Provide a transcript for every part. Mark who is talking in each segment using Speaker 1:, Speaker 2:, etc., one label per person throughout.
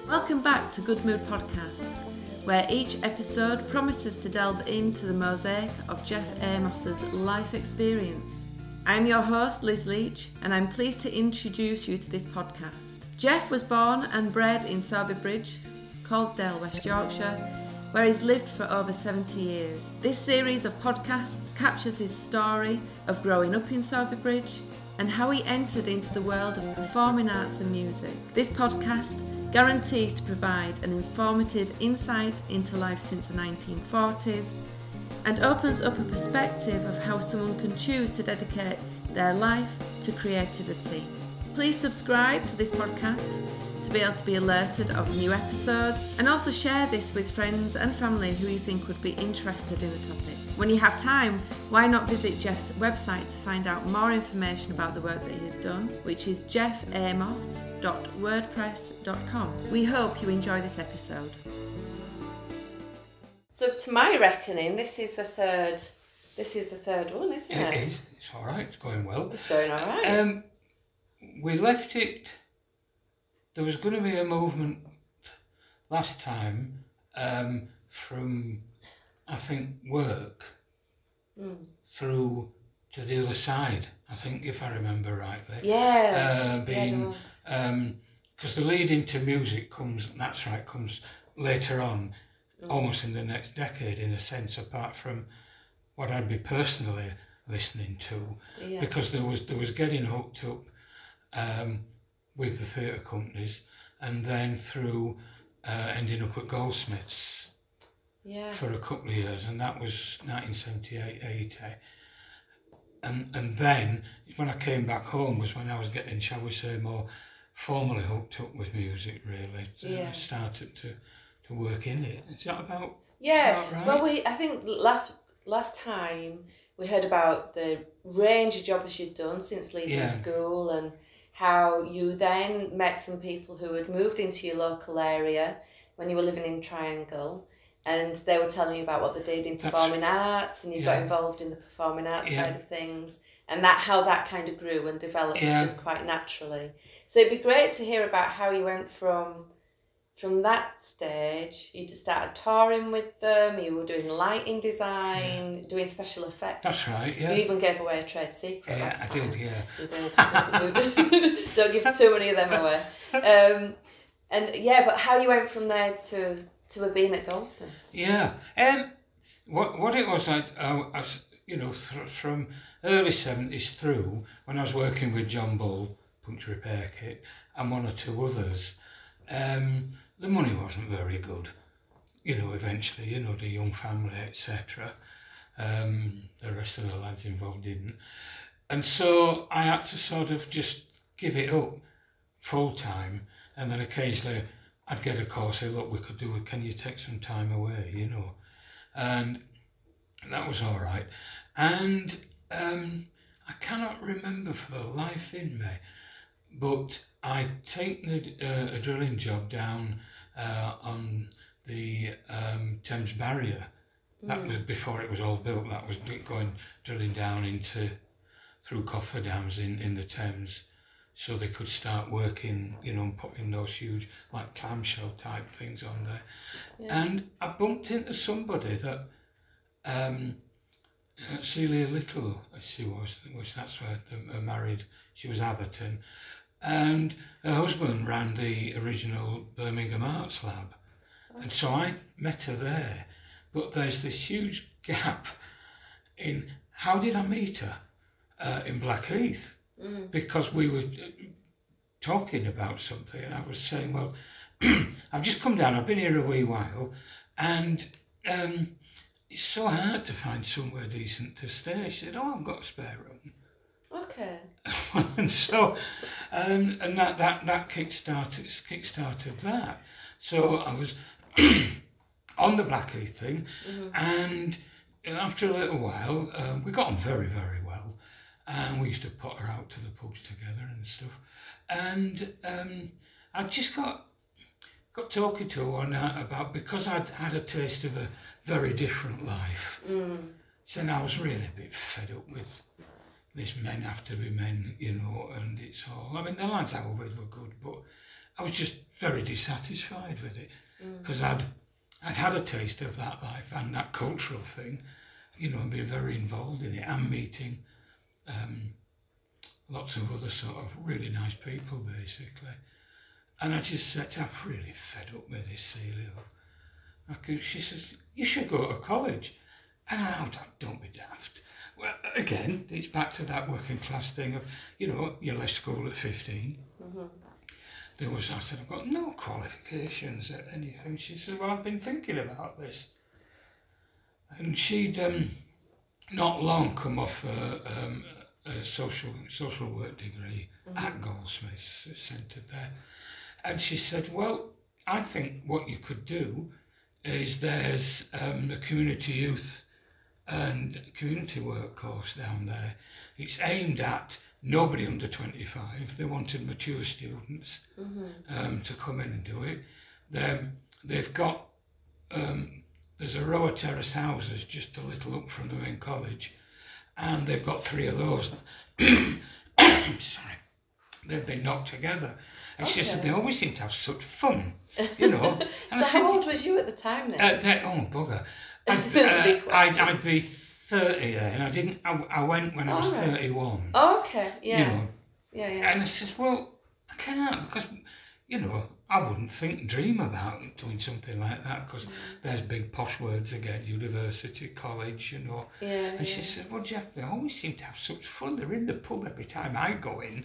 Speaker 1: Welcome back to Good Mood Podcast, where each episode promises to delve into the mosaic of Jeff Amos's life experience. I'm your host, Liz Leach, and I'm pleased to introduce you to this podcast. Jeff was born and bred in Sowerby Bridge, Calderdale, West Yorkshire, where he's lived for over 70 years. This series of podcasts captures his story of growing up in Sowerby Bridge and how he entered into the world of performing arts and music. This podcast guarantees to provide an informative insight into life since the 1940s and opens up a perspective of how someone can choose to dedicate their life to creativity. Please subscribe to this podcast to be able to be alerted of new episodes, and also share this with friends and family who you think would be interested in the topic. When you have time, why not visit Jeff's website to find out more information about the work that he has done, which is jeffamos.wordpress.com. We hope you enjoy this episode. So to my reckoning, this is the third one, isn't it?
Speaker 2: It is. It's all right. It's going well.
Speaker 1: It's going all right.
Speaker 2: We left it. There was going to be a movement last time from, I think, work through to the other side, I think, if I remember rightly.
Speaker 1: Yeah.
Speaker 2: Because the lead into music comes later on, almost in the next decade, in a sense, apart from what I'd be personally listening to, because there was getting hooked up with the theatre companies, and then through ending up at Goldsmiths for a couple of years, and that was 1978-80. And then when I came back home was when I was getting, shall we say, more formally hooked up with music, really. I started to work in it. Is that about right?
Speaker 1: Well, I think last time we heard about the range of jobs you'd done since leaving school, and how you then met some people who had moved into your local area when you were living in Triangle, and they were telling you about what they did in performing arts, and you got involved in the performing arts side of things, and how that kind of grew and developed just quite naturally. So it'd be great to hear about how you went from that stage. You just started touring with them, you were doing lighting design, doing special effects.
Speaker 2: That's right, yeah.
Speaker 1: You even gave away a trade secret last time.
Speaker 2: I did, yeah.
Speaker 1: You did. Don't give too many of them away. But how you went from there to being at Goldsmiths?
Speaker 2: Yeah. What it was, I from early 70s through, when I was working with John Bull, Puncture Repair Kit, and one or two others, the money wasn't very good, eventually, the young family, etc. The rest of the lads involved didn't. And so I had to sort of just give it up full time, and then occasionally I'd get a call, say, look, we could do it, can you take some time away, And that was all right. And I cannot remember for the life in me, but I'd taken a drilling job down on the Thames Barrier. That was before it was all built. That was drilling down through cofferdams in the Thames, so they could start working, and putting those huge, like, clamshell type things on there. Yeah. And I bumped into somebody that Celia Little, she was that's where married. She was Atherton. And her husband ran the original Birmingham Arts Lab. And so I met her there. But there's this huge gap in how did I meet her in Blackheath? Because we were talking about something, and I was saying, well, I've just come down, I've been here a wee while, and it's so hard to find somewhere decent to stay. She said, I've got a spare room.
Speaker 1: Okay.
Speaker 2: And so, and that kickstarted that. So I was on the Blackheath thing, and after a little while, we got on very, very well, and we used to put her out to the pubs together and stuff. And I just got talking to her one night about, because I'd had a taste of a very different life. So I was really a bit fed up with this men have to be men, and it's all, I mean, the lads I was with were good, but I was just very dissatisfied with it because I'd had a taste of that life and that cultural thing, you know, and been very involved in it and meeting lots of other sort of really nice people, basically. And I just said, I'm really fed up with this, Celia. She says, you should go to college. And I don't be daft. Well, again, it's back to that working class thing of, you know, you left school at 15. I said, I've got no qualifications at anything. She said, well, I've been thinking about this. And she'd not long come off a social work degree at Goldsmiths, centred there. And she said, well, I think what you could do is there's a community youth and community work course down there. It's aimed at nobody under 25. They wanted mature students to come in and do it. They've got, there's a row of terraced houses just a little up from the main college, and they've got 3 of those. Sorry, they've been knocked together. And she said, they always seem to have such fun, you know. And
Speaker 1: so how old was you at the time then?
Speaker 2: Oh, bugger. I'd be 30 and I went when I was 31.
Speaker 1: Oh, okay, yeah.
Speaker 2: You know.
Speaker 1: Yeah.
Speaker 2: And I said, well, I can't because, you know, I wouldn't dream about doing something like that because there's big posh words again, university, college, you know.
Speaker 1: Yeah,
Speaker 2: and she said, well, Jeff, they always seem to have such fun. They're in the pub every time I go in.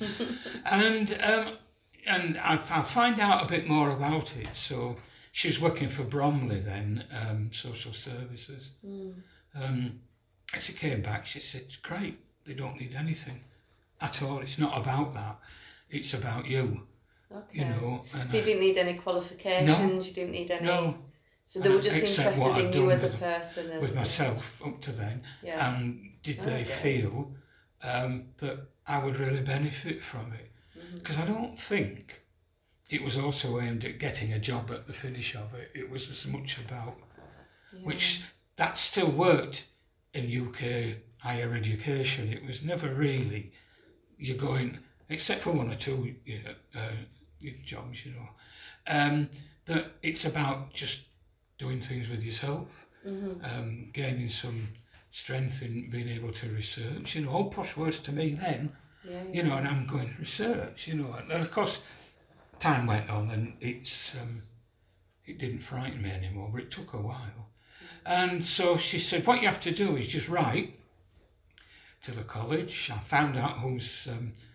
Speaker 2: And I'll find out a bit more about it. So she was working for Bromley then, social services. And she came back, she said, it's great, they don't need anything at all. It's not about that, it's about you.
Speaker 1: Okay.
Speaker 2: You know. And
Speaker 1: so you didn't need any qualifications, you didn't need any...
Speaker 2: No.
Speaker 1: So they were just interested in you as a person. And
Speaker 2: with myself up to then.
Speaker 1: Yeah.
Speaker 2: And did they feel that I would really benefit from it? Because I don't think it was also aimed at getting a job at the finish of it. It was as much about, which that still worked in UK higher education. It was never really, you're going, except for 1 or 2 jobs, you know, that it's about just doing things with yourself, gaining some strength in being able to research, you know, all posh words to me then. You know, and I'm going to research, you know, and of course, time went on and it didn't frighten me anymore, but it took a while. And so she said, what you have to do is just write to the college. I found out who's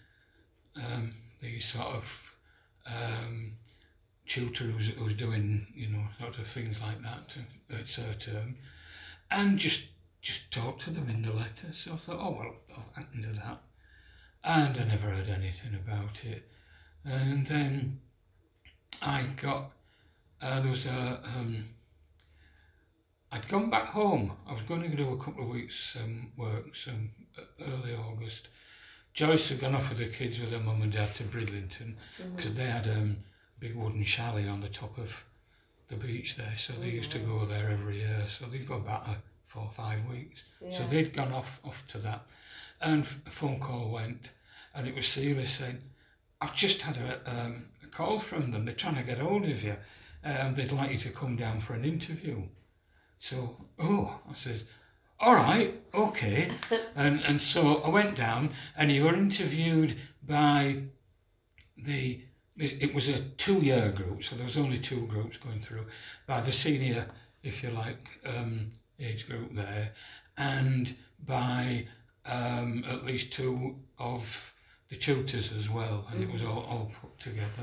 Speaker 2: the sort of tutor who's doing, you know, sort of things like that at her term, and just talk to them in the letter. So I thought, oh, well, I'll do that. And I never heard anything about it. And then I got, there was I'd gone back home. I was going to do a couple of weeks work, early August. Joyce had gone off with the kids with her mum and dad to Bridlington because they had a big wooden chalet on the top of the beach there. So they used to go there every year. So they'd go back 4 or 5 weeks. So they'd gone off to that. And a phone call went, and it was Celia saying, I've just had a call from them. They're trying to get hold of you. They'd like you to come down for an interview. So, I says, all right, okay. and so I went down, and you were interviewed by it was a 2-year group, so there was only 2 groups going through, by the senior, if you like, age group there, and by at least 2 of the tutors as well, and it was all put together.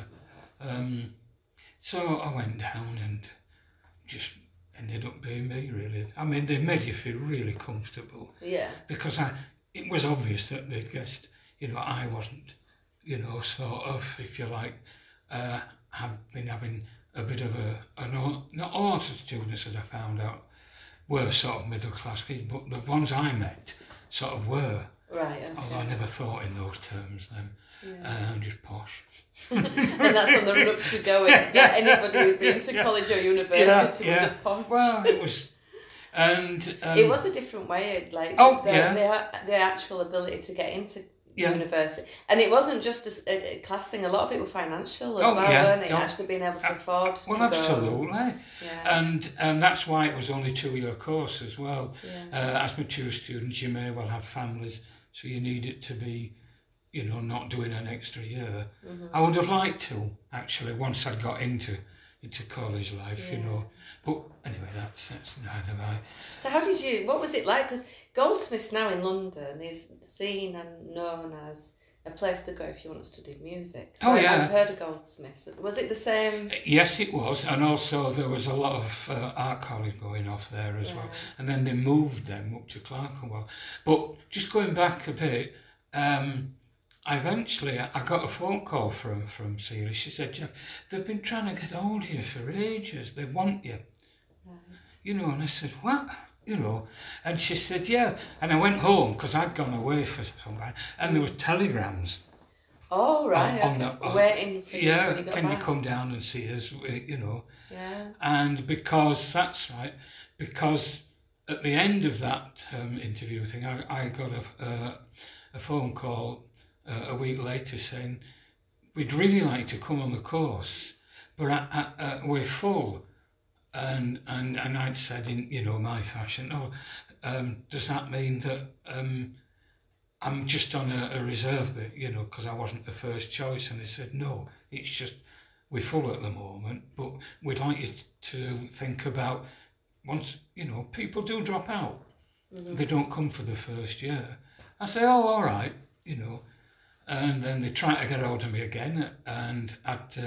Speaker 2: So I went down and just ended up being me, really. I mean, they made you feel really comfortable. Yeah. Because it was obvious that they'd guessed, you know, I wasn't, you know, sort of, if you like, I've been having a bit of not all of the students that I found out were sort of middle class kids, but the ones I met sort of were. Right, okay. Although I never thought in those terms then. Yeah. I'm just posh.
Speaker 1: And that's on the run up to going. Yeah, anybody who'd been to college or university was just posh.
Speaker 2: Well, it was, and
Speaker 1: it was a different way. Like the actual ability to get into university. And it wasn't just a class thing, a lot of it was financial as weren't it? Actually being able to afford to
Speaker 2: absolutely.
Speaker 1: Yeah.
Speaker 2: And that's why it was only 2-year course as well.
Speaker 1: Yeah.
Speaker 2: As mature students, you may well have families, so you need it to be, not doing an extra year.
Speaker 1: Mm-hmm.
Speaker 2: I would have liked to, actually, once I'd got into college life, But anyway, that's neither by.
Speaker 1: So what was it like? Because Goldsmiths now in London is seen and known as a place to go if you want to study music. So I've heard of Goldsmiths. Was it the same?
Speaker 2: Yes, it was. And also there was a lot of art college going off there as well. And then they moved them up to Clerkenwell. But just going back a bit, I got a phone call from Celia. She said, Jeff, they've been trying to get hold of you for ages. They want you.
Speaker 1: Right.
Speaker 2: And I said, what? And she said, yeah. And I went home because I'd gone away for some time, and there were telegrams.
Speaker 1: Oh, right. Waiting for you.
Speaker 2: Yeah, can you come down and see us,
Speaker 1: Yeah.
Speaker 2: And because at the end of that interview thing, I got a phone call a week later saying, we'd really like to come on the course, but we're full. And I'd said in my fashion, does that mean that I'm just on a reserve bit, because I wasn't the first choice? And they said, no, it's just we're full at the moment, but we'd like you to think about once, people do drop out. Mm-hmm. They don't come for the first year. I say, oh, all right, and then they try to get hold of me again, and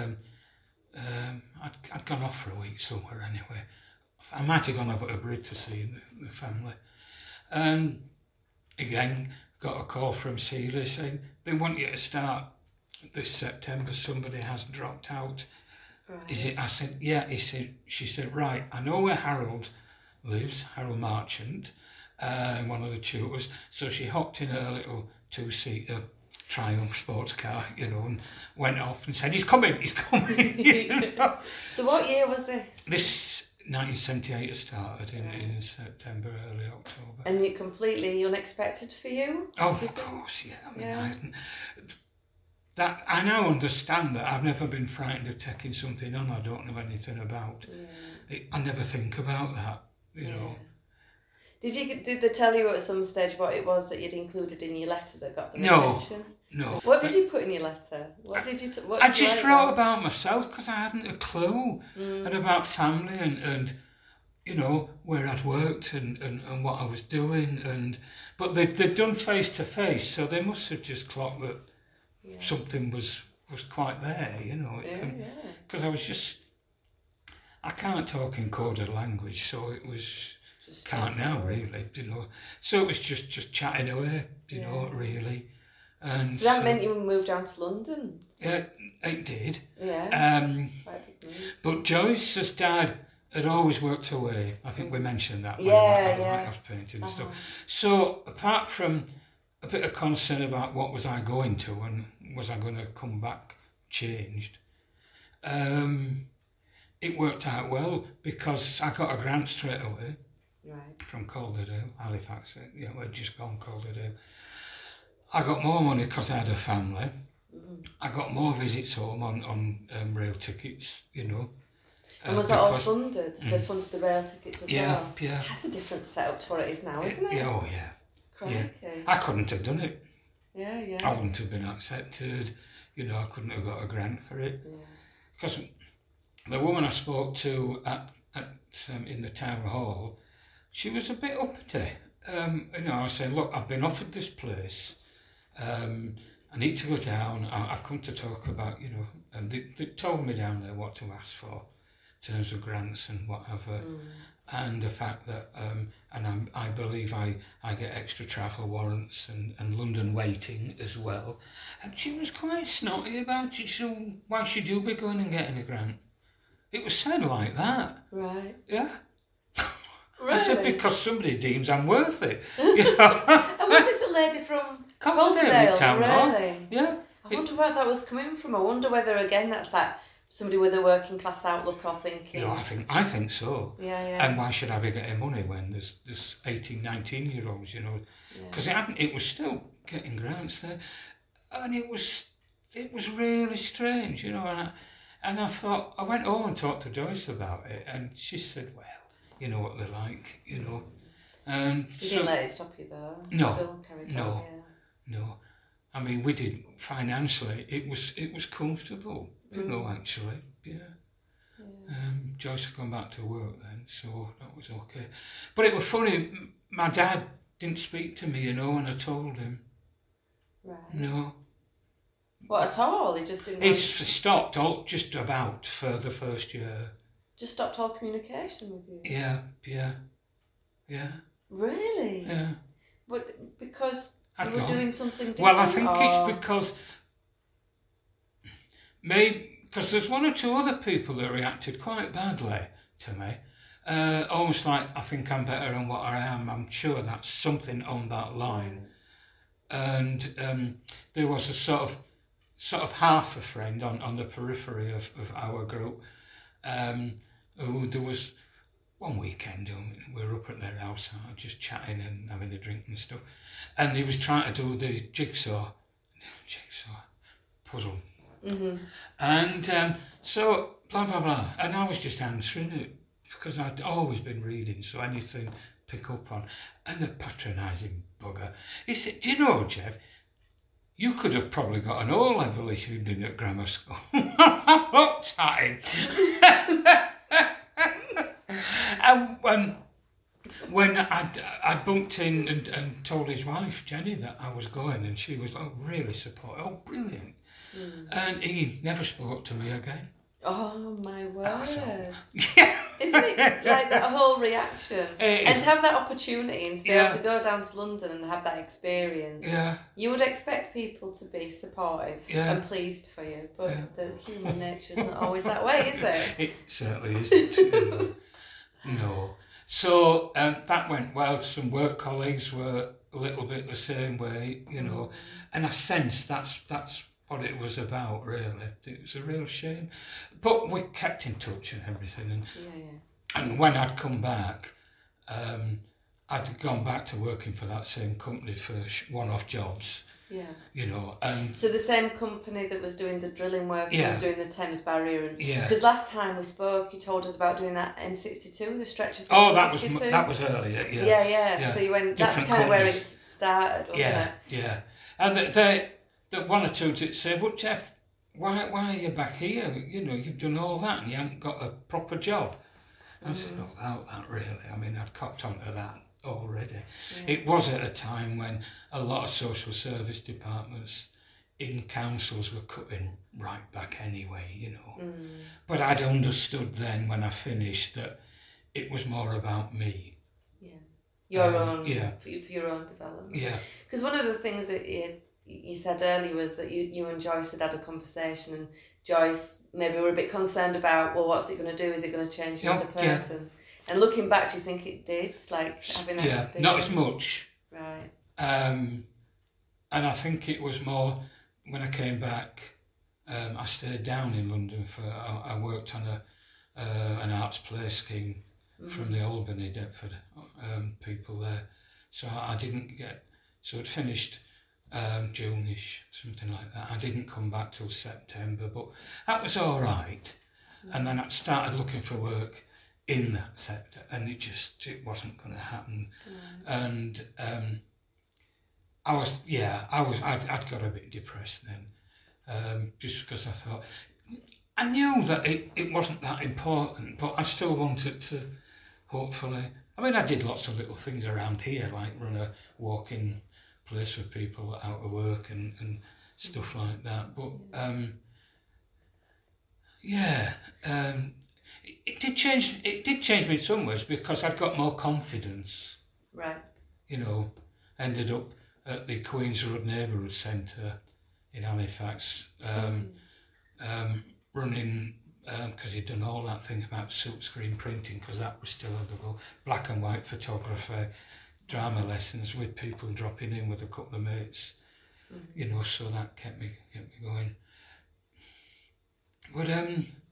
Speaker 2: I'd gone off for a week somewhere anyway. I might have gone over to Brid to see the family. And again, got a call from Celia saying, they want you to start this September, somebody has dropped out.
Speaker 1: Right.
Speaker 2: Is it? I said, yeah. She said, right, I know where Harold lives, Harold Marchant, one of the tutors. So she hopped in her little 2-seater Triumph sports car, and went off and said, he's coming.
Speaker 1: So what year was this?
Speaker 2: This 1978 started in September, early October.
Speaker 1: And it completely unexpected for you?
Speaker 2: Oh, of course, yeah. I now understand that. I've never been frightened of taking something on I don't know anything about. Yeah. I never think about that, you know.
Speaker 1: Did they tell you at some stage what it was that you'd included in your letter that got the attention?
Speaker 2: No.
Speaker 1: What did you put in your letter?
Speaker 2: I just wrote about myself because I hadn't a clue, and about family and where I'd worked and what I was doing, but they'd done face to face, so they must have just clocked that something was quite there, because I can't talk in coded language, so it was. Can't now, really, So it was just chatting away, really. And
Speaker 1: so that meant you moved down to London?
Speaker 2: Yeah, it did.
Speaker 1: Yeah.
Speaker 2: But Joyce's dad had always worked away. I think we mentioned that when I was painting and stuff. So apart from a bit of concern about what was I going to and was I going to come back changed, it worked out well because I got a grant straight away.
Speaker 1: Right.
Speaker 2: From Calderdale, Halifax, we'd just gone Calderdale. I got more money because I had a family. Mm-hmm. I got more visits home on rail tickets,
Speaker 1: And was that all funded? They funded the rail tickets as well?
Speaker 2: Yeah.
Speaker 1: That's a different setup to what it is now, isn't it?
Speaker 2: Oh, yeah.
Speaker 1: Crikey.
Speaker 2: Yeah. I couldn't have done it.
Speaker 1: Yeah.
Speaker 2: I wouldn't have been accepted. I couldn't have got a grant for it.
Speaker 1: Yeah.
Speaker 2: Because the woman I spoke to in the town hall, she was a bit uppity. I was saying, look, I've been offered this place. I need to go down. I've come to talk about, and they told me down there what to ask for in terms of grants and whatever. And the fact that, I believe I get extra travel warrants and London waiting as well. And she was quite snotty about it. So why should you be going and getting a grant? It was said like that.
Speaker 1: Right.
Speaker 2: Yeah.
Speaker 1: Really?
Speaker 2: I said, because somebody deems I'm worth it.
Speaker 1: And was this a lady from Calderdale?
Speaker 2: Town Hall.
Speaker 1: Really?
Speaker 2: Yeah.
Speaker 1: I wonder where that was coming from. I wonder whether, again, that's that somebody with a working class outlook or thinking?
Speaker 2: I think so.
Speaker 1: Yeah.
Speaker 2: And why should I be getting money when there's 18, 19-year-olds, Because it was still getting grants there. And it was really strange, and I thought, I went home and talked to Joyce about it, and she said, well, you know what they're like, And
Speaker 1: you didn't let it stop you though?
Speaker 2: No,
Speaker 1: Still carried
Speaker 2: no,
Speaker 1: on,
Speaker 2: no. I mean, we did financially. It was comfortable, actually. Yeah. Joyce had gone back to work then, so that was okay. But it was funny. My dad didn't speak to me, when I told him.
Speaker 1: Right.
Speaker 2: No.
Speaker 1: What, at all? He just didn't...
Speaker 2: It stopped just about for the first year.
Speaker 1: Just stopped all communication with you?
Speaker 2: Yeah.
Speaker 1: Really?
Speaker 2: Yeah.
Speaker 1: But because you were
Speaker 2: gone.
Speaker 1: doing something different?
Speaker 2: Well, I think it's because... Because there's one or two other people that reacted quite badly to me. Almost like, I think I'm better than what I am. I'm sure that's something on that line. And there was a sort of half a friend on the periphery of our group, who there was one weekend we were up at their house just chatting and having a drink and stuff, and he was trying to do the jigsaw puzzle.
Speaker 1: Mm-hmm.
Speaker 2: And so blah blah blah, and I was just answering it because I'd always been reading, so anything pick up on. And the patronising bugger, he said, do you know, Jeff, you could have probably got an O-level if you'd been at grammar school. I looked at him. And when I bumped in and told his wife, Jenny, that I was going, and she was really supportive. Oh, brilliant. And he never spoke to me again.
Speaker 1: Oh, my word.
Speaker 2: Yeah.
Speaker 1: Isn't it like that whole reaction? And to have that opportunity and to be able to go down to London and have that experience, you would expect people to be supportive and pleased for you, but the human nature isn't always that way, is it?
Speaker 2: It certainly isn't. No. So that went well. Some work colleagues were a little bit the same way, and I sensed that's what it was about, really. It was a real shame. But we kept in touch and everything. And when I'd come back, I'd gone back to working for that same company for one-off jobs. Yeah. And... So
Speaker 1: the same company that was doing the drilling work was doing the Thames Barrier. And because last time we spoke, you told us about doing that M62, the stretch of the M62.
Speaker 2: that was earlier,
Speaker 1: Yeah. So you went, that's kind of where it started, wasn't it?
Speaker 2: Yeah. And the one or two that said, well, Jeff, why are you back here? You've done all that and you haven't got a proper job. I said, not about that, really. I mean, I'd copped onto that already. It was at a time when a lot of social service departments in councils were cutting right back anyway, But I'd understood then when I finished that it was more about me.
Speaker 1: Yeah. Your own, for your own development.
Speaker 2: Yeah.
Speaker 1: Because one of the things that you said earlier was that you and Joyce had a conversation, and Joyce maybe were a bit concerned about, well, what's it going to do? Is it going to change you as a person? And looking back, do you think it did? Like having that experience?
Speaker 2: Not as much.
Speaker 1: Right.
Speaker 2: And I think it was more when I came back. I stayed down in London I worked on an arts play scheme from the Albany, Deptford people there. So I didn't get. So it finished. June-ish, something like that. I didn't come back till September, but that was all right. And then I started looking for work in that sector, and it wasn't going to happen. And I'd got a bit depressed then, just because I thought I knew that it wasn't that important, but I still wanted to. Hopefully, I mean, I did lots of little things around here, like run a walk-in place for people out of work and stuff like that. But it did change. It did change me in some ways because I'd got more confidence.
Speaker 1: Right.
Speaker 2: Ended up at the Queen's Road Neighbourhood Centre in Halifax, running because he'd done all that thing about silkscreen printing, because that was still on the go, black and white photography. Drama lessons with people dropping in with a couple of mates, so that kept me going. But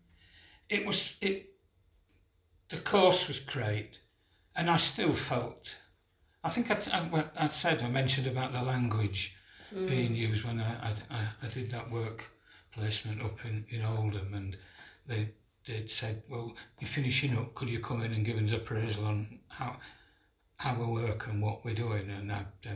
Speaker 2: the course was great, and I still felt. I think I mentioned about the language being used when I did that work placement up in Oldham, and they'd said, well, you're finishing up, could you come in and give us appraisal on how we work and what we're doing? And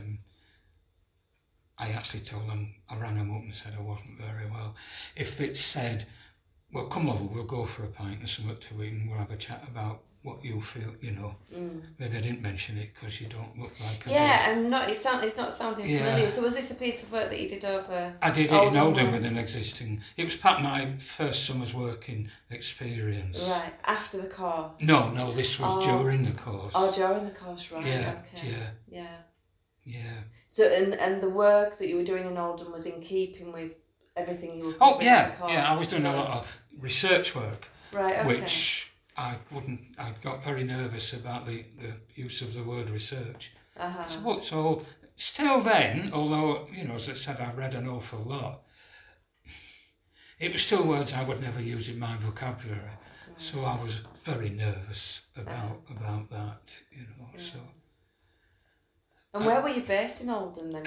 Speaker 2: I actually told them, I rang them up and said I wasn't very well. If they'd said, well, come over, we'll go for a pint and something to eat and we'll have a chat about what you feel, Maybe I didn't mention it because you don't look like I did.
Speaker 1: Yeah, and it's not sounding familiar. So was this a piece of work that you did over?
Speaker 2: I did it in Oldham with an existing. It was part of my first summer's working experience.
Speaker 1: Right, after the course?
Speaker 2: No, this was during the course.
Speaker 1: Oh, during the course, right,
Speaker 2: yeah,
Speaker 1: okay.
Speaker 2: Yeah.
Speaker 1: So, and the work that you were doing in Oldham was in keeping with everything you were
Speaker 2: covering
Speaker 1: in the course?
Speaker 2: I was doing a lot of research work.
Speaker 1: Right, okay.
Speaker 2: Which I got very nervous about the use of the word research. So still then, although, as I said, I read an awful lot, it was still words I would never use in my vocabulary. Right. So I was very nervous about that, so.
Speaker 1: And where were you based in Oldham then?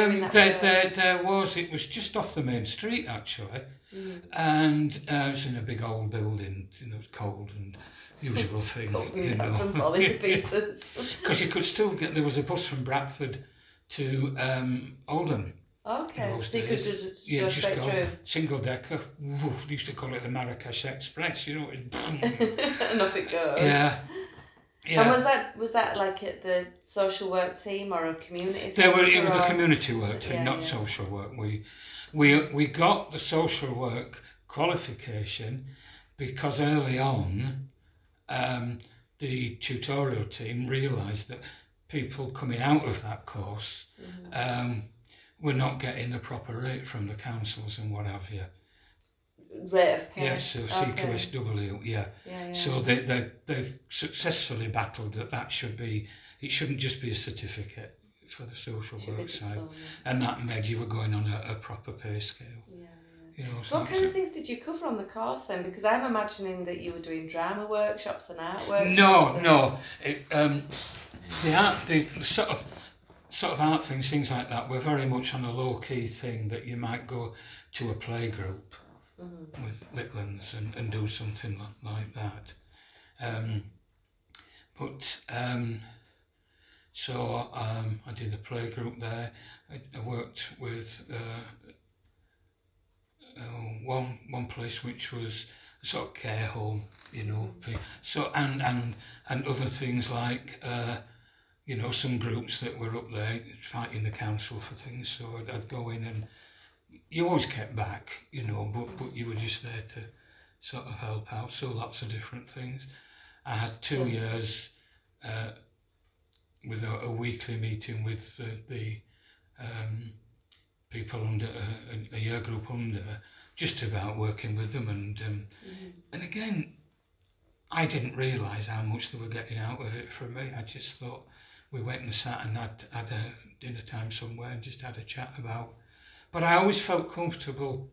Speaker 2: It was just off the main street actually, and it was in a big old building. It was cold and usual thing.
Speaker 1: Fall into pieces.
Speaker 2: Because you could still there was a bus from Bradford to Oldham.
Speaker 1: Okay, so you could just go straight through.
Speaker 2: Single decker. Woof, they used to call it the Marrakesh Express.
Speaker 1: And off it goes.
Speaker 2: Yeah.
Speaker 1: Yeah. And was that like at the social work team or a community
Speaker 2: centre? It was a community work team, not social work. We got the social work qualification because early on the tutorial team realised that people coming out of that course were not getting the proper rate from the councils and what have you.
Speaker 1: Rate of pay?
Speaker 2: Yes, so CQSW, yeah. So they've successfully battled that it shouldn't just be a certificate for the social work side. And that meant you were going on a proper pay scale.
Speaker 1: So what kind of things did you cover on the course then? Because I'm imagining that you were doing drama workshops and art workshops.
Speaker 2: No. The sort of art things like that were very much on a low-key thing that you might go to a playgroup with little ones and do something like that. So I did a playgroup there. I worked with one place which was a sort of care home, So and other things like some groups that were up there fighting the council for things. So I'd go in and you always kept back, but you were just there to sort of help out. So lots of different things. I had 2 years with a weekly meeting with the people under a year group under, just about working with them. And again, I didn't realise how much they were getting out of it from me. I just thought we went and sat and had a dinner time somewhere and just had a chat about. But I always felt comfortable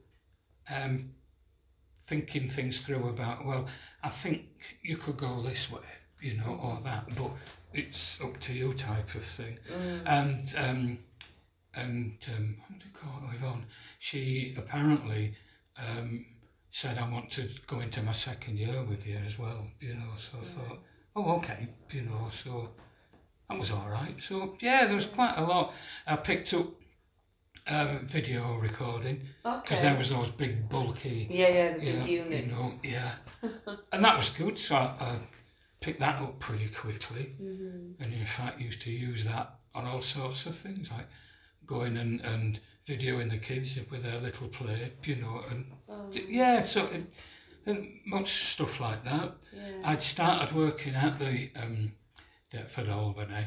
Speaker 2: thinking things through about, well, I think you could go this way, or that, but it's up to you type of thing. And what do you call it, Yvonne? She apparently said, I want to go into my second year with you as well, so I thought, oh, okay, so that was all right. So, yeah, there was quite a lot. I picked up video recording, because there was those big bulky
Speaker 1: the big units,
Speaker 2: and that was good. So I picked that up pretty quickly, and in fact used to use that on all sorts of things, like going and videoing the kids with their little play, and much stuff like that. I'd started working at the Deptford Albany,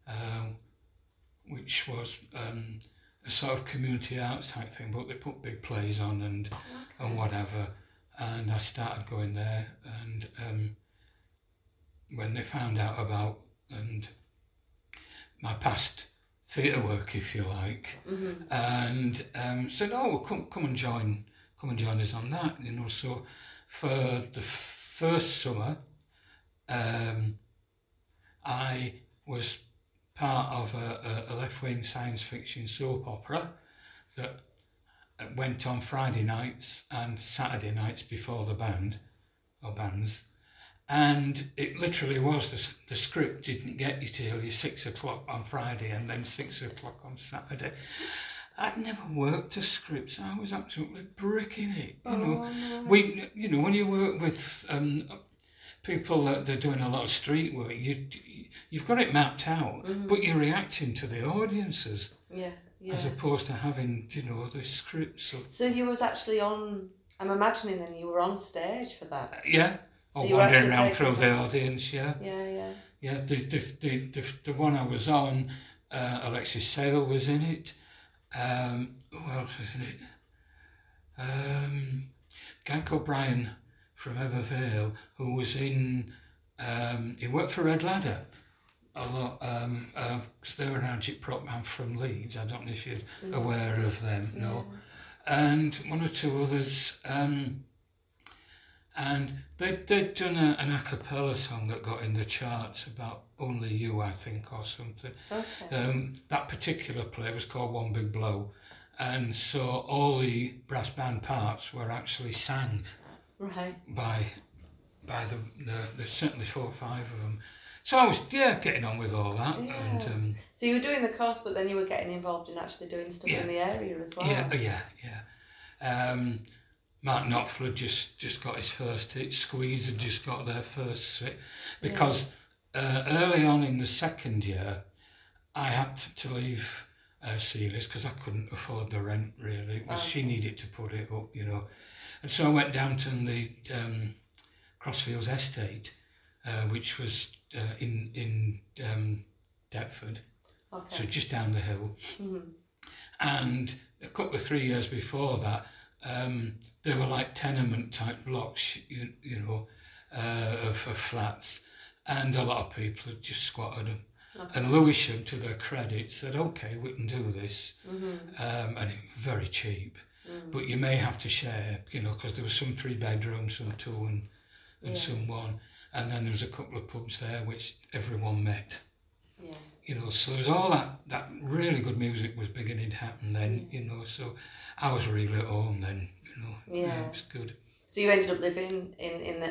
Speaker 2: which was a sort of community arts type thing, but they put big plays on and whatever, and I started going there, and when they found out about my past theatre work, if you like, and said, oh, well, come and join us on that, so for the first summer, I was part of a left-wing science fiction soap opera that went on Friday nights and Saturday nights before the bands. And it literally was, the script didn't get you till 6 o'clock on Friday and then 6 o'clock on Saturday. I'd never worked a script, so I was absolutely bricking it. When you work with people that they're doing a lot of street work, you've got it mapped out, but you're reacting to the audiences.
Speaker 1: Yeah.
Speaker 2: As opposed to having, the scripts.
Speaker 1: So you was actually on, I'm imagining then you were on stage for that.
Speaker 2: Yeah.
Speaker 1: So
Speaker 2: or wandering around through the audience, yeah.
Speaker 1: Yeah.
Speaker 2: Yeah, the one I was on, Alexis Sale was in it. Who else was in it? Guy called Brian from Evervale, who was in, he worked for Red Ladder a lot, because they were an agitprop band from Leeds. I don't know if you're aware of them, no. And one or two others, and they'd done an a cappella song that got in the charts about Only You, I think, or something.
Speaker 1: Okay.
Speaker 2: That particular play was called One Big Blow, and so all the brass band parts were actually sang by the certainly 4 or 5 of them. So I was getting on with all that.
Speaker 1: Yeah.
Speaker 2: And
Speaker 1: so you were doing the course, but then you were getting involved in actually doing stuff in the area as well.
Speaker 2: Yeah. Mark Knopfler just got his first hit. Squeeze had just got their first hit. Because early on in the second year, I had to leave Sealy's because I couldn't afford the rent, really. It was, she needed to put it up, And so I went down to the Crossfields Estate, which was in Deptford, so just down the hill. And a couple of 3 years before that, they were like tenement type blocks, of flats, and a lot of people had just squatted them. And Lewisham, to their credit, said, "Okay, we can do this," and it was very cheap. But you may have to share, because there was some 3 bedrooms, some 2, and some 1. And then there was a couple of pubs there which everyone met. Yeah. So there was all that really good music was beginning to happen then, so I was really at home then, it was good.
Speaker 1: So you ended up living in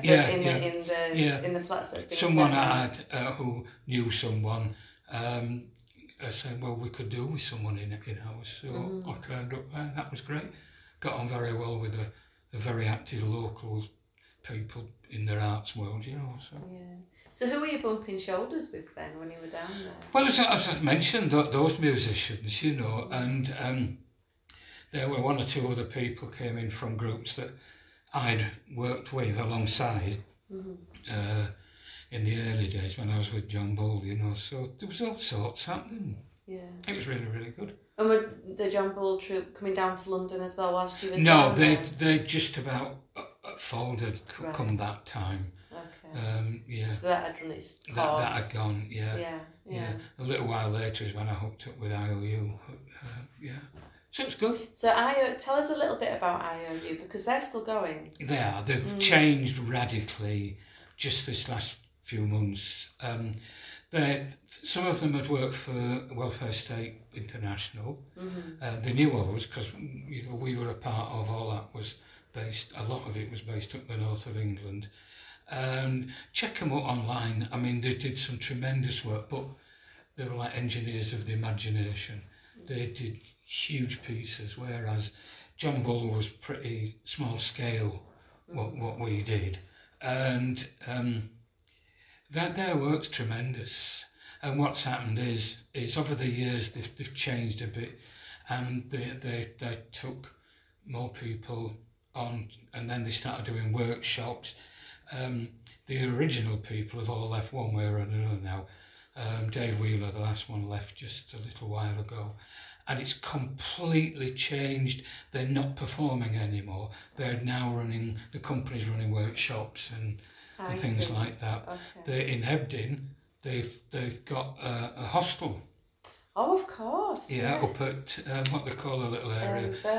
Speaker 1: the flats that had been
Speaker 2: someone I had who knew someone said, well, we could do with someone in ours, so I turned up there, and that was great. Got on very well with the very active local people in their arts world, So.
Speaker 1: Yeah. So who were you bumping shoulders with then when you were down there?
Speaker 2: Well, as I mentioned, those musicians, and there were 1 or 2 other people came in from groups that I'd worked with alongside in the early days when I was with John Bull, so there was all sorts happening. Yeah. It was really, really good.
Speaker 1: And were the John Bull troupe coming down to London as well whilst you were
Speaker 2: down there? No, they just about folded come that time.
Speaker 1: Okay. So that had run its course.
Speaker 2: That had gone, yeah. A little while later is when I hooked up with IOU. So it's good. So
Speaker 1: tell us a little bit about IOU, because they're still going.
Speaker 2: They are. They've changed radically just this last few months. Some of them had worked for Welfare State International. They knew us because we were a part of all that was based. A lot of it was based up the north of England. Check them out online. I mean, they did some tremendous work, but they were like engineers of the imagination. They did huge pieces, whereas John Bull was pretty small scale what we did, and their work's tremendous. And what's happened is over the years they've changed a bit, and they took more people on, and then they started doing workshops. The original people have all left one way or another now. Dave Wheeler, the last one, left just a little while ago. And it's completely changed. They're not performing anymore. They're now the company's running workshops and things like that. Okay. They're in Hebden. They've got a hostel.
Speaker 1: Oh, of course.
Speaker 2: Yeah, yes. Up at what they call a little area.
Speaker 1: Birchcliff.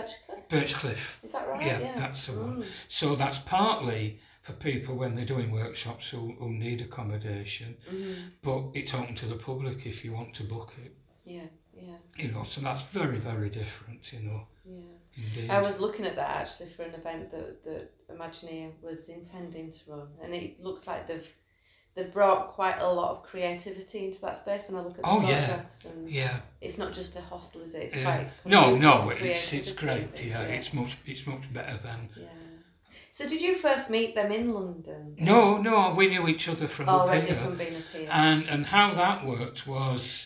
Speaker 2: Birchcliff.
Speaker 1: Is that right?
Speaker 2: Yeah, that's the one. So that's partly for people when they're doing workshops who need accommodation, but it's open to the public if you want to book it.
Speaker 1: Yeah.
Speaker 2: You know, so that's very, very different, you know.
Speaker 1: Yeah.
Speaker 2: Indeed.
Speaker 1: I was looking at that actually for an event that Imagineer was intending to run, and it looks like they've brought quite a lot of creativity into that space when I look at the photographs. And it's not just a hostel, is it? It's quite
Speaker 2: no,
Speaker 1: it's
Speaker 2: great. It's much better than.
Speaker 1: Yeah. So did you first meet them in London?
Speaker 2: No, we knew each other from up here.
Speaker 1: From being up here.
Speaker 2: And how that worked was,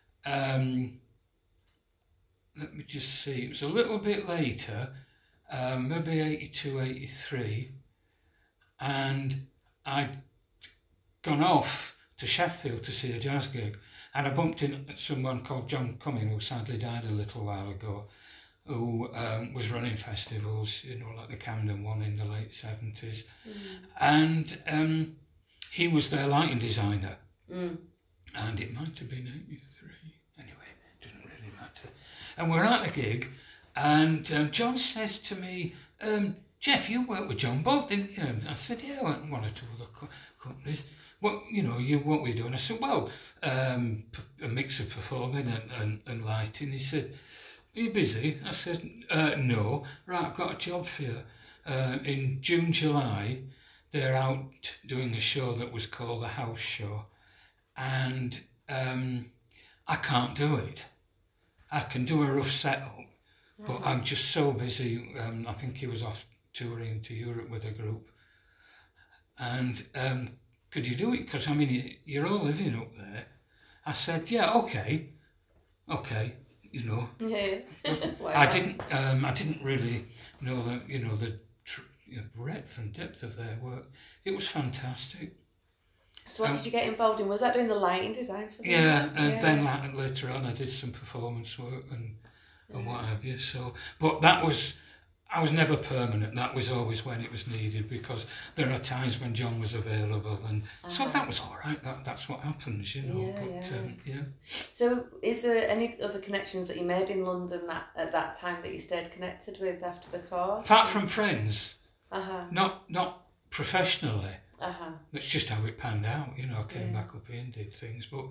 Speaker 2: let me just see, it was a little bit later, maybe 82, 83, and I'd gone off to Sheffield to see a jazz gig, and I bumped into someone called John Cumming, who sadly died a little while ago, who was running festivals, you know, like the Camden one in the late 70s. And he was their lighting designer. And it might have been 83. Anyway, it doesn't really matter. And we're at a gig, and John says to me, Jeff, you work with John Bull, didn't you? And I said, yeah, I went to one or two other companies. What were you doing? I said, well, a mix of performing and lighting. He said, are you busy? I said, no. Right, I've got a job for you. In June, July, they're out doing a show that was called The House Show. And I can't do it. I can do a rough setup, but I'm just so busy. I think he was off touring to Europe with a group. And could you do it? Because, I mean, you're all living up there. I said, yeah, okay, you know.
Speaker 1: Yeah.
Speaker 2: Wow. I didn't really know that, you know, the breadth and depth of their work. It was fantastic.
Speaker 1: So what did you get involved in? Was that doing the lighting design for them?
Speaker 2: Yeah, and then later on I did some performance work and what have you. So, but I was never permanent. That was always when it was needed, because there are times when John was available, and so that was all right. That's what happens, you know.
Speaker 1: So, is there any other connections that you made in London at that time that you stayed connected with after the course?
Speaker 2: Apart from friends, not professionally. That's just how it panned out, you know. I came back up here and did things, but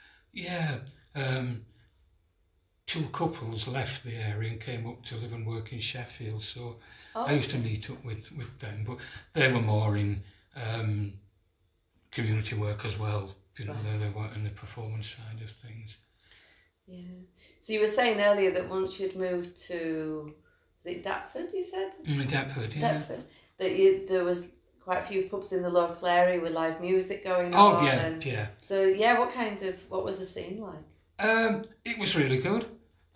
Speaker 2: two couples left the area and came up to live and work in Sheffield, so I used to meet up with them, but they were more in community work as well, you know. They weren't in the performance side of things.
Speaker 1: Yeah. So you were saying earlier that once you'd moved to, was it Deptford, you said?
Speaker 2: Deptford, yeah.
Speaker 1: Deptford. That there was quite a few pubs in the local area with live music going on.
Speaker 2: Yeah.
Speaker 1: So what was the scene like?
Speaker 2: It was really good.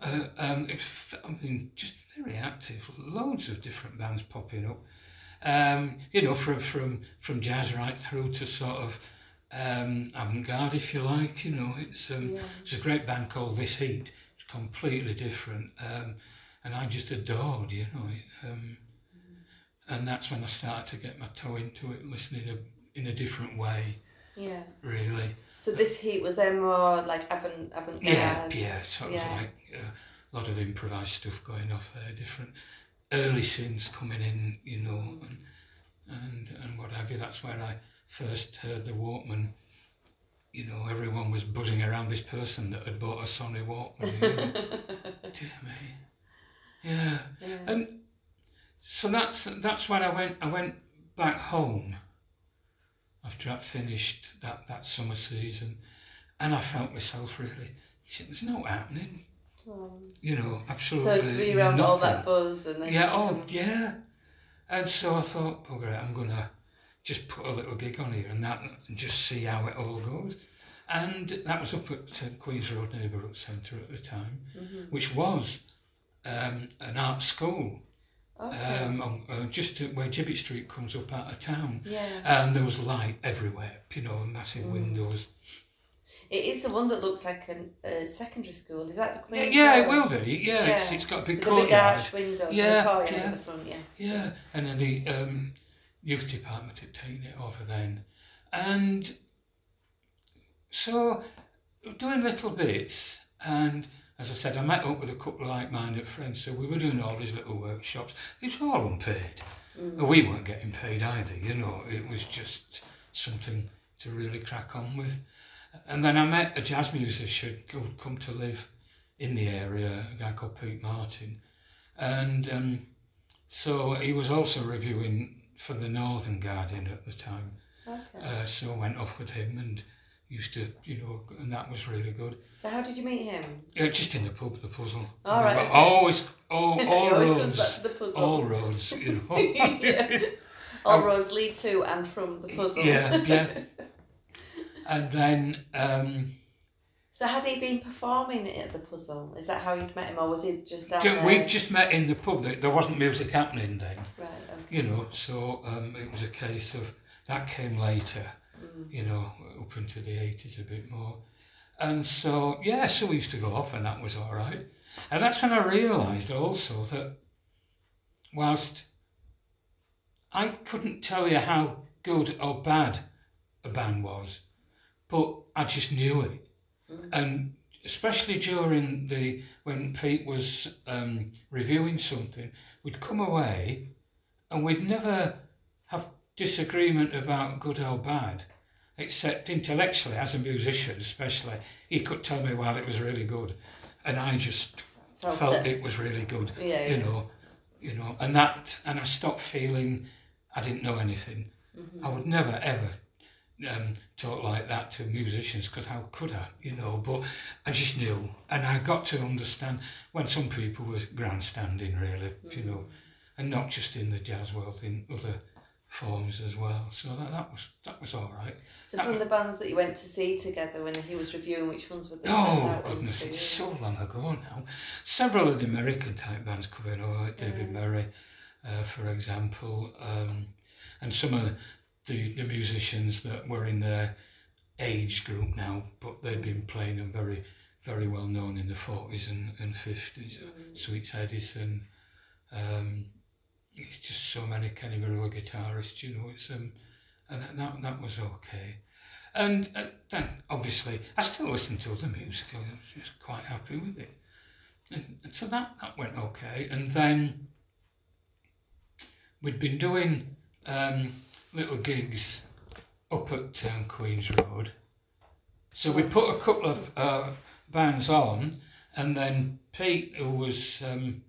Speaker 2: Just very active. Loads of different bands popping up. You know, from jazz right through to sort of avant-garde, if you like. You know, it's a great band called This Heat. It's completely different, and I just adored, you know. And that's when I started to get my toe into it, listening in a different way. Yeah. Really.
Speaker 1: So This Heat, was there more like avant-garde?
Speaker 2: Yeah. Sort of like a lot of improvised stuff going off there, different early synths coming in, you know, and what have you. That's where I first heard the Walkman. You know, everyone was buzzing around this person that had bought a Sony Walkman. You know. Dear me. Yeah. And so that's when I went back home after I'd finished that summer season, and I felt myself really, there's no happening. You know, absolutely.
Speaker 1: So to be around all that buzz and
Speaker 2: then and so I thought, great, I'm gonna just put a little gig on here and just see how it all goes. And that was up at Queen's Road Neighbourhood Centre at the time, which was an art school. Just where Gibbet Street comes up out of town. And there was light everywhere, you know, massive windows.
Speaker 1: It is the one that looks like a secondary school. Is that the Queen's
Speaker 2: Road? It will be. Yeah. It's got a big courtyard.
Speaker 1: Big arch windows and a courtyard at the front, yes.
Speaker 2: Yeah, and then the youth department had taken it over then. And so doing little bits, and as I said, I met up with a couple of like-minded friends, so we were doing all these little workshops. It was all unpaid. We weren't getting paid either, you know. It was just something to really crack on with. And then I met a jazz musician who'd come to live in the area, a guy called Pete Martin. And so he was also reviewing for the Northern Guardian at the time.
Speaker 1: Okay.
Speaker 2: So I went off with him and used to, you know, and that was really good.
Speaker 1: So how did you meet him?
Speaker 2: Just in the pub, the Puzzle.
Speaker 1: All right. Okay.
Speaker 2: Always, all
Speaker 1: always
Speaker 2: roads.
Speaker 1: comes back to the Puzzle.
Speaker 2: All roads, you know.
Speaker 1: Yeah. All roads lead to and from the Puzzle.
Speaker 2: Yeah. And then...
Speaker 1: so had he been performing at the Puzzle? Is that how you'd met him, or was he just down there?
Speaker 2: We just met in the pub. There wasn't music happening then.
Speaker 1: Right, okay.
Speaker 2: You know, so it was a case of... That came later, you know, up into the 80s a bit more. And so, yeah, so we used to go off and that was all right. And that's when I realised also that whilst I couldn't tell you how good or bad a band was, but I just knew it. And especially during when Pete was reviewing something, we'd come away and we'd never have disagreement about good or bad, except intellectually, as a musician especially, he could tell me, well, it was really good, and I just felt it was really good. You know, and I stopped feeling I didn't know anything. I would never ever talk like that to musicians, because how could I, you know? But I just knew, and I got to understand when some people were grandstanding, really, you know, and not just in the jazz world, in other forms as well. So that was all right.
Speaker 1: So from the bands that you went to see together when he was reviewing, which ones were the
Speaker 2: Oh goodness, it's so long ago now. Several of the American type bands coming over, like David Murray, for example, and some of the musicians that were in their age group now, but they'd been playing and very, very well known in the 40s and 50s. Sweets Edison, it's just so many Kenny Marula guitarists, you know. It's and that was okay. And then obviously I still listen to other music. I was just quite happy with it, and so that went okay. And then we'd been doing little gigs up at Queen's Road. So we put a couple of bands on, and then Pete, who was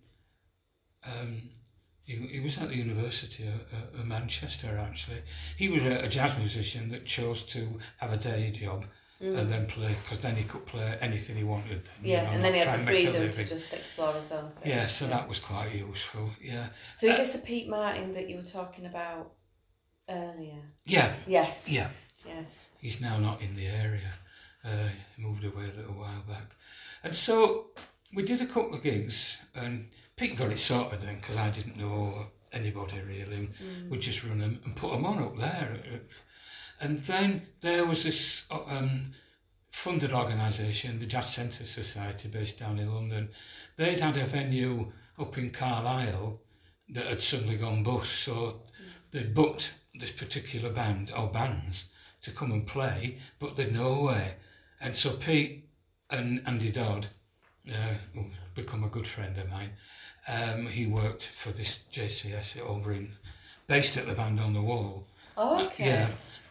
Speaker 2: he was at the University of Manchester, actually. He was a jazz musician that chose to have a day job and then play, because then he could play anything he wanted. Then,
Speaker 1: yeah,
Speaker 2: you know,
Speaker 1: and then he had the freedom to
Speaker 2: living.
Speaker 1: just explore his own thing.
Speaker 2: Yeah, so that was quite useful, yeah.
Speaker 1: So is this the Pete Martin that you were talking about earlier?
Speaker 2: Yeah.
Speaker 1: Yes.
Speaker 2: Yeah.
Speaker 1: Yeah.
Speaker 2: He's now not in the area. He moved away a little while back. And so we did a couple of gigs, and Pete got it sorted then, because I didn't know anybody really. We'd just run them and put them on up there. And then there was this funded organisation, the Jazz Centre Society, based down in London. They'd had a venue up in Carlisle that had suddenly gone bust, so they'd booked this particular band, or bands, to come and play, but they'd no way. And so Pete and Andy Dodd, who's become a good friend of mine, he worked for this JCS over in, based at the Band on the Wall.
Speaker 1: Oh, okay.
Speaker 2: Yeah,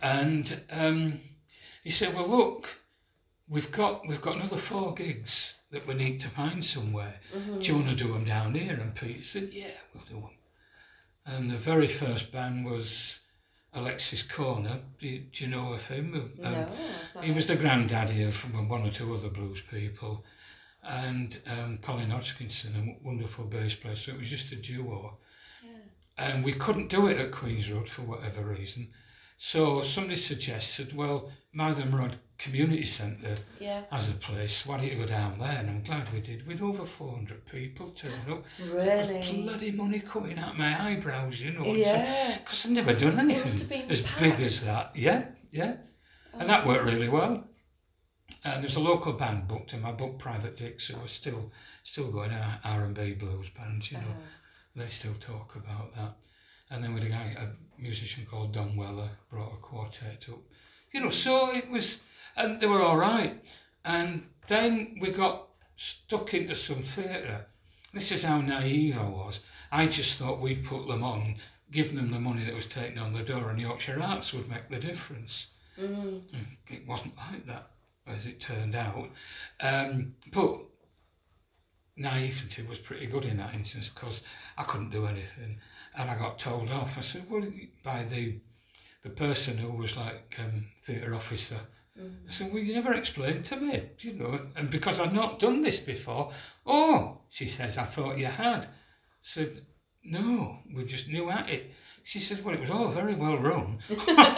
Speaker 2: and he said, well, look, we've got another 4 gigs that we need to find somewhere. Do you want to do them down here? And Pete said, yeah, we'll do them. And the very first band was Alexis Corner. Do you know of him?
Speaker 1: No.
Speaker 2: He was the granddaddy of one or two other blues people. And Colin Hodgkinson, a wonderful bass player, so it was just a duo. Yeah. And we couldn't do it at Queen's Road for whatever reason. So somebody suggested, well, Martham Road Community Centre has a place, why don't you go down there? And I'm glad we did. We'd over 400 people turn up.
Speaker 1: Really?
Speaker 2: There was bloody money coming out my eyebrows, you know.
Speaker 1: Yeah.
Speaker 2: Because I'd never done anything as big as that. Yeah. Oh. And that worked really well. And there's a local band booked, and I booked Private Dicks, who are still going, R&B blues bands, you know. They still talk about that. And then with a musician called Don Weller, brought a quartet up. You know, so it was, and they were all right. And then we got stuck into some theatre. This is how naive I was. I just thought we'd put them on, give them the money that was taken on the door, and Yorkshire Arts would make the difference. It wasn't like that, as it turned out. But naivety was pretty good in that instance, because I couldn't do anything, and I got told off. I said, well, by the person who was like theatre officer. I said, well, you never explained to me, you know, and because I'd not done this before. Oh, she says, I thought you had. I said, no, we just knew at it. She said, well, it was all very well run.
Speaker 1: You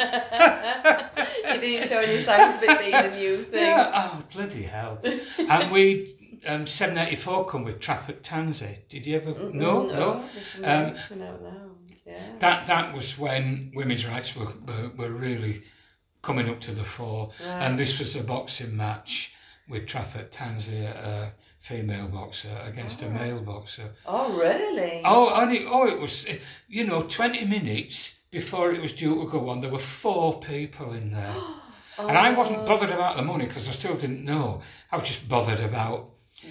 Speaker 1: didn't show any signs of it being a new thing.
Speaker 2: Yeah, oh, bloody hell. And we, 784 come with Trafford Tansy. Did you ever? No.
Speaker 1: There's some out now. Yeah.
Speaker 2: That was when women's rights were really coming up to the fore. Right. And this was a boxing match with Trafford Tansy, a female boxer, against a male boxer.
Speaker 1: Oh, really?
Speaker 2: It was, 20 minutes before it was due to go on, there were 4 people in there. And I wasn't bothered about the money, because I still didn't know. I was just bothered about...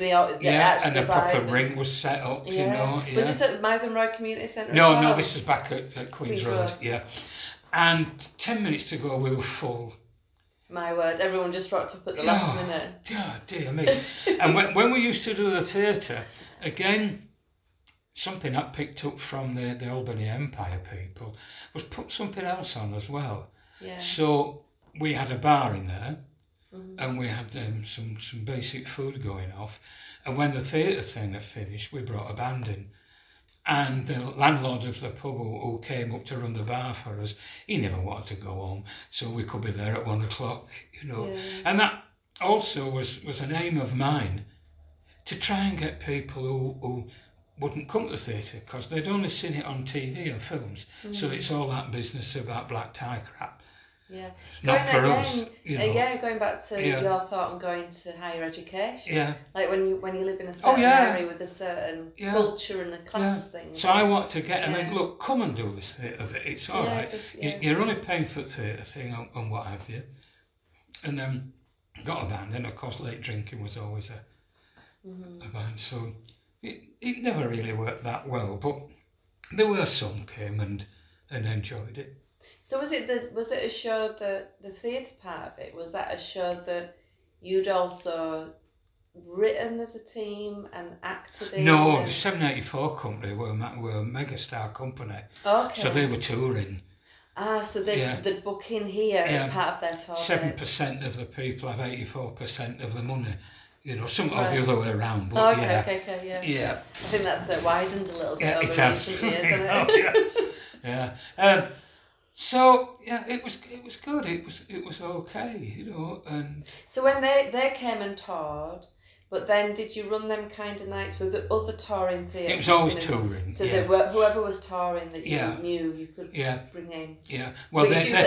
Speaker 2: and a proper ring was set up, you know. Yeah.
Speaker 1: Was this at Mythen Road Community Centre?
Speaker 2: No, this was back at Queen's Road, yeah. And 10 minutes to go, we were full.
Speaker 1: My word, everyone just rocked up at the last minute.
Speaker 2: Dear me. And when we used to do the theatre, again, something I picked up from the Albany Empire people was put something else on as well.
Speaker 1: Yeah.
Speaker 2: So we had a bar in there, and we had some basic food going off. And when the theatre thing had finished, we brought a band in. And the landlord of the pub who came up to run the bar for us, he never wanted to go home, so we could be there at 1 o'clock, you know. Yeah. And that also was an aim of mine, to try and get people who wouldn't come to the theatre, because they'd only seen it on TV and films, so it's all that business about black tie crap.
Speaker 1: Yeah.
Speaker 2: Not for us, you know.
Speaker 1: Going back to your thought on going to higher education.
Speaker 2: Yeah.
Speaker 1: Like when you live in a certain area with a certain culture and a class thing.
Speaker 2: So I want to get them in, look, come and do this theatre bit. It's all right. You're only paying for the theatre thing and what have you. And then got a band, and of course late drinking was always a band. So it never really worked that well, but there were some came and enjoyed it.
Speaker 1: So was it a show that the theatre part of it, was that a show that you'd also written as a team and acted in?
Speaker 2: No, the 784 company were a megastar company.
Speaker 1: Okay.
Speaker 2: So they were touring.
Speaker 1: So they'd book in here as part of their tour.
Speaker 2: 7% of the people have 84% of the money. You know, some of the other way around, but
Speaker 1: okay, yeah. I think that's widened a little bit over recent years, hasn't it?
Speaker 2: Yeah. So it was good. It was okay, you know. And
Speaker 1: so when they came and toured, but then did you run them kind of nights with the other touring theatre?
Speaker 2: It was always touring.
Speaker 1: So they were, whoever was touring that you knew you could bring in.
Speaker 2: Yeah. Well,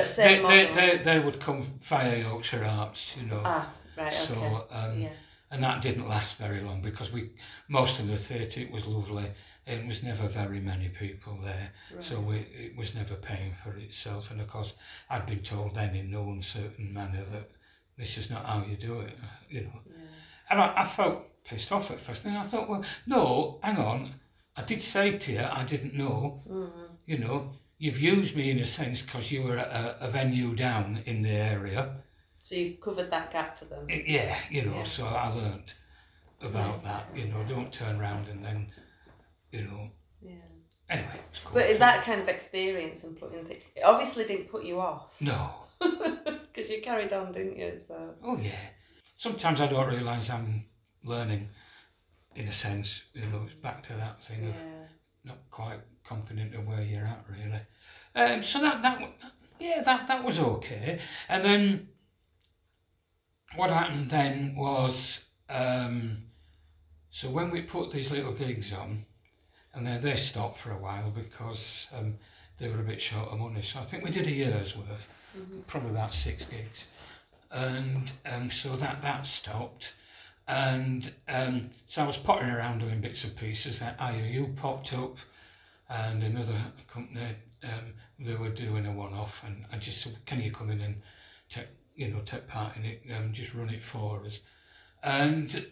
Speaker 2: they would come via Yorkshire Arts, you know.
Speaker 1: Ah, right.
Speaker 2: So
Speaker 1: okay.
Speaker 2: And that didn't last very long, because most of the theatre, it was lovely. It was never very many people there, so it was never paying for itself. And of course, I'd been told then in no uncertain manner that this is not how you do it, you know. Yeah. And I felt pissed off at first. And I thought, well, no, hang on. I did say to you, I didn't know. You know, you've used me in a sense because you were at a venue down in the area.
Speaker 1: So you covered that gap for them.
Speaker 2: Yeah, you know. So I learnt about that. You know, don't turn around and then. You know. Yeah. Anyway, it's cool.
Speaker 1: But that kind of experience and it obviously didn't put you off.
Speaker 2: No.
Speaker 1: Because you carried on, didn't you? So.
Speaker 2: Oh yeah. Sometimes I don't realise I'm learning, in a sense. You know, it's back to that thing of not quite confident of where you're at, really. So that was okay. And then what happened then was, so when we put these little gigs on. And then they stopped for a while because they were a bit short of money. So I think we did a year's worth, probably about 6 gigs. And so that stopped. And so I was pottering around doing bits and pieces. Then IOU popped up, and another company, they were doing a one-off. And I just said, can you come in and take part in it, just run it for us. And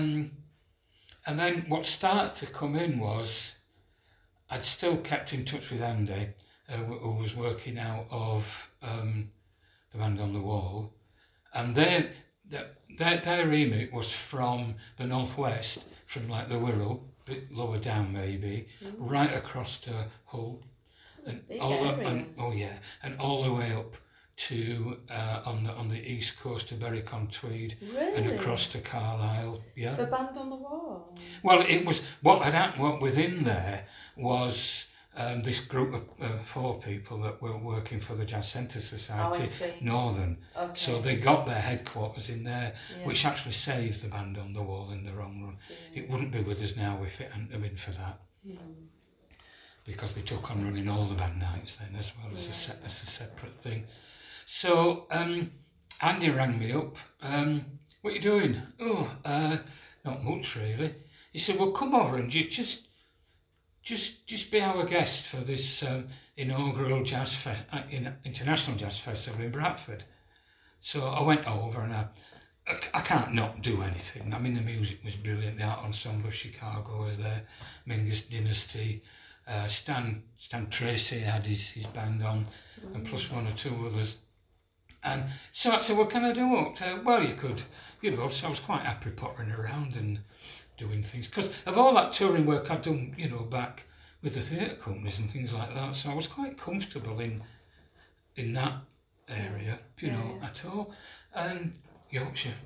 Speaker 2: then what started to come in was I'd still kept in touch with Andy, who was working out of the Band on the Wall, and their remit was from the northwest, from like the Wirral, a bit lower down maybe, right across to Hull, and all the way up to on the east coast to Berwick-on-Tweed, and across to Carlisle. Yeah.
Speaker 1: The Band on the Wall.
Speaker 2: Well, it was what had happened. What within there was this group of 4 people that were working for the Jazz Centre Society Northern.
Speaker 1: Okay.
Speaker 2: So they got their headquarters in there, which actually saved the Band on the Wall in the long run. Yeah. It wouldn't be with us now if it hadn't been for that. Because they took on running all the band nights then as well as a separate thing. So Andy rang me up. What are you doing? Oh, not much really. He said, well, come over and you just be our guest for this inaugural international jazz festival in Bradford. So I went over and I can't not do anything. I mean, the music was brilliant. The Art Ensemble of Chicago was there, Mingus Dynasty, Stan Tracy had his band on, and plus 1 or 2 others. And so I said, what can I do? Well, you could, so I was quite happy pottering around and doing things. Because of all that touring work I'd done, back with the theatre companies and things like that, so I was quite comfortable in that area, at all. And Yorkshire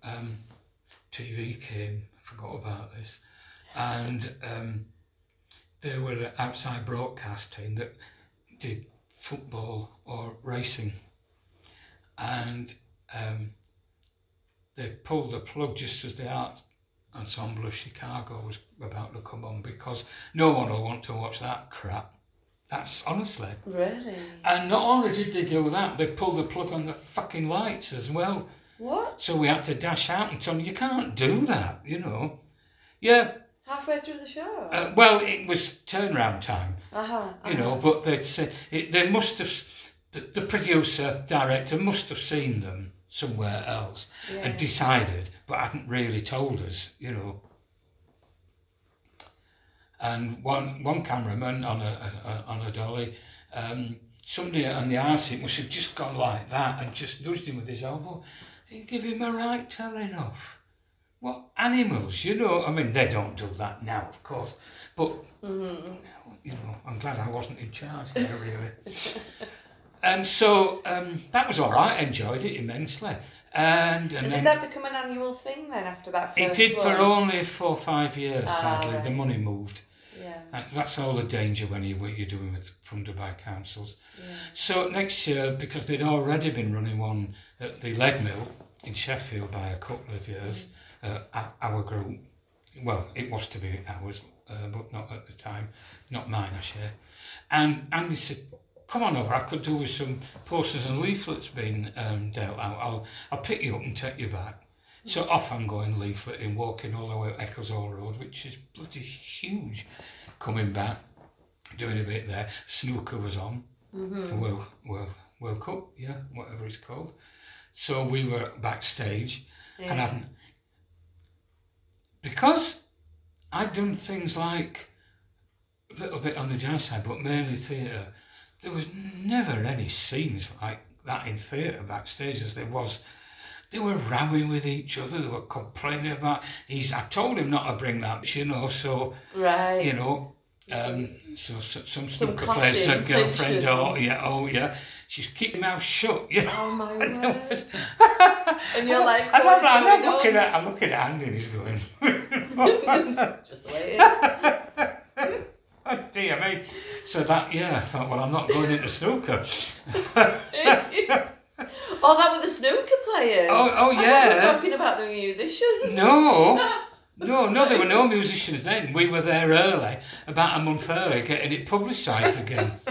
Speaker 2: TV came, I forgot about this, and they were an outside broadcasting that did football or racing, and they pulled the plug just as the Art Ensemble of Chicago was about to come on, because no one will want to watch that crap. That's honestly.
Speaker 1: Really?
Speaker 2: And not only did they do that, they pulled the plug on the fucking lights as well.
Speaker 1: What?
Speaker 2: So we had to dash out and tell them, you can't do that, Yeah.
Speaker 1: Halfway through the show?
Speaker 2: Well, it was turnaround time. But they'd say, they must have, the producer, director must have seen them somewhere else and decided, but hadn't really told us, And one cameraman on a dolly, somebody on the RC must have just gone like that and just nudged him with his elbow. He'd give him a right telling off. What animals, I mean, they don't do that now, of course, but, I'm glad I wasn't in charge there, really. And so that was all right, I enjoyed it immensely. And
Speaker 1: did that become an annual thing then after that first
Speaker 2: It did
Speaker 1: one?
Speaker 2: for only 4 or 5 years, sadly.
Speaker 1: Right.
Speaker 2: The money moved.
Speaker 1: Yeah.
Speaker 2: That's all the danger when you're doing with funded by councils. Yeah. So next year, because they'd already been running one at the Lead Mill in Sheffield by a couple of years, our group, well, it was to be ours, but not at the time, not mine, I share. And Andy said, come on over, I could do with some posters and leaflets being dealt out. I'll pick you up and take you back. So off I'm going leafleting, walking all the way up Ecclesall Road, which is bloody huge. Coming back, doing a bit there. Snooker was on. World Cup, whatever it's called. So we were backstage, and because I'd done things like a little bit on the jazz side, but mainly theatre, there was never any scenes like that in theatre backstage as there was. They were rowing with each other, they were complaining about, I told him not to bring that, so,
Speaker 1: right.
Speaker 2: So some snooker players, a girlfriend, she's keeping her mouth shut,
Speaker 1: Oh my word. And you're like,
Speaker 2: I'm looking at Andy and he's going,
Speaker 1: just the way it is.
Speaker 2: Oh dear me. So that, I thought, well, I'm not going into snooker.
Speaker 1: Oh, that were the snooker players?
Speaker 2: Oh yeah.
Speaker 1: I thought you were talking about the musicians.
Speaker 2: No, there were no musicians then. We were there early, about a month early, getting it publicised again.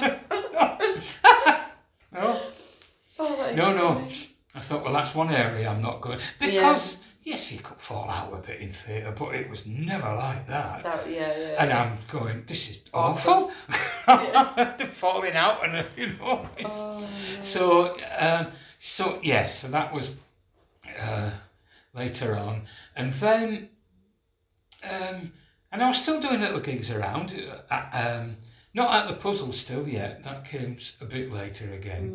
Speaker 2: No. I thought, well, that's one area I'm not going. Because, yes, you could fall out a bit in theatre, but it was never like that. And I'm going, this is awful. They're falling out and, So that was later on. And then, and I was still doing little gigs around, not at the Puzzle still yet, that came a bit later again.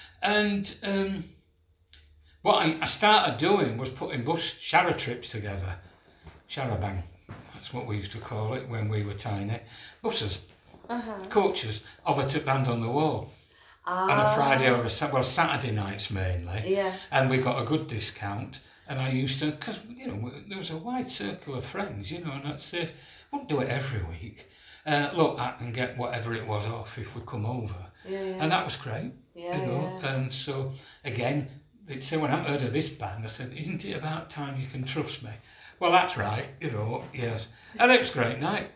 Speaker 2: And what I started doing was putting bus Shara trips together. Sharabang, that's what we used to call it when we were tiny. Buses, coaches, of a band on the wall. On a Friday or Saturday nights mainly.
Speaker 1: Yeah.
Speaker 2: And we got a good discount. And I used to, because, there was a wide circle of friends, and I'd say, I wouldn't do it every week. Look, I can get whatever it was off if we come over.
Speaker 1: Yeah.
Speaker 2: And that was great.
Speaker 1: Yeah.
Speaker 2: And so, again, they'd say, when I heard of this band, I said, isn't it about time you can trust me? Well, that's right, yes. And it was a great night,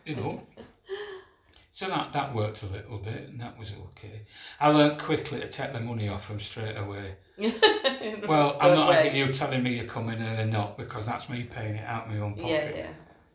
Speaker 2: So that worked a little bit, and that was okay. I learnt quickly to take the money off them straight away. Well, I'm not having you telling me you're coming and not, because that's me paying it out of my own pocket.
Speaker 1: Yeah.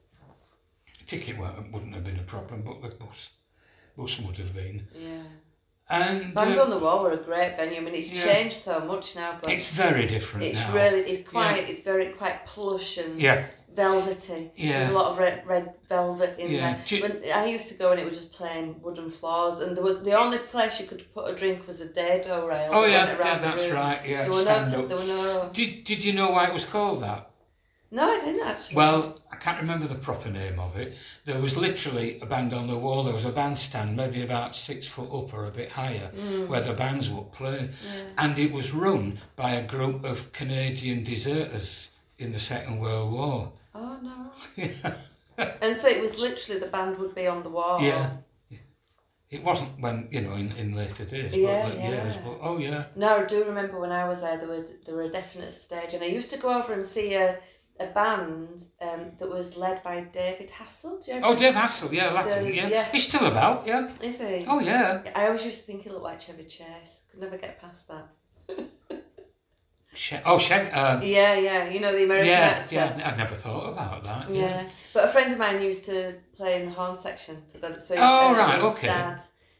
Speaker 2: Ticket wouldn't have been a problem, but the bus would have been.
Speaker 1: Yeah.
Speaker 2: And
Speaker 1: Band on the Wall were a great venue. I mean, it's changed so much now, but
Speaker 2: it's very different
Speaker 1: it's
Speaker 2: now.
Speaker 1: It's very quite plush and velvety.
Speaker 2: Yeah.
Speaker 1: There's a lot of red velvet in there. When I used to go and it was just plain wooden floors, and there was the only place you could put a drink was a dado rail.
Speaker 2: Oh yeah, that's right. Yeah,
Speaker 1: there were no.
Speaker 2: Did you know why it was called that?
Speaker 1: No, I didn't actually.
Speaker 2: Well, I can't remember the proper name of it. There was literally a band on the wall. There was a bandstand, maybe about 6 foot up or a bit higher, where the bands would play. Yeah. And it was run by a group of Canadian deserters in the Second World War.
Speaker 1: Oh, no. And so it was literally the band would be on the wall.
Speaker 2: Yeah. It wasn't when, in later days, years. But, oh, yeah.
Speaker 1: No, I do remember when I was there were a definite stage. And I used to go over and see a band that was led by David Hassel. Do you ever
Speaker 2: Dave Hassel, Latin, yeah. He's still about, yeah.
Speaker 1: Is he?
Speaker 2: Oh, yeah.
Speaker 1: I always used to think he looked like Chevy Chase. Could never get past that.
Speaker 2: Chevy.
Speaker 1: Yeah, the American actor.
Speaker 2: Yeah, I never thought about that.
Speaker 1: Yeah. But a friend of mine used to play in the horn section for them. So his dad,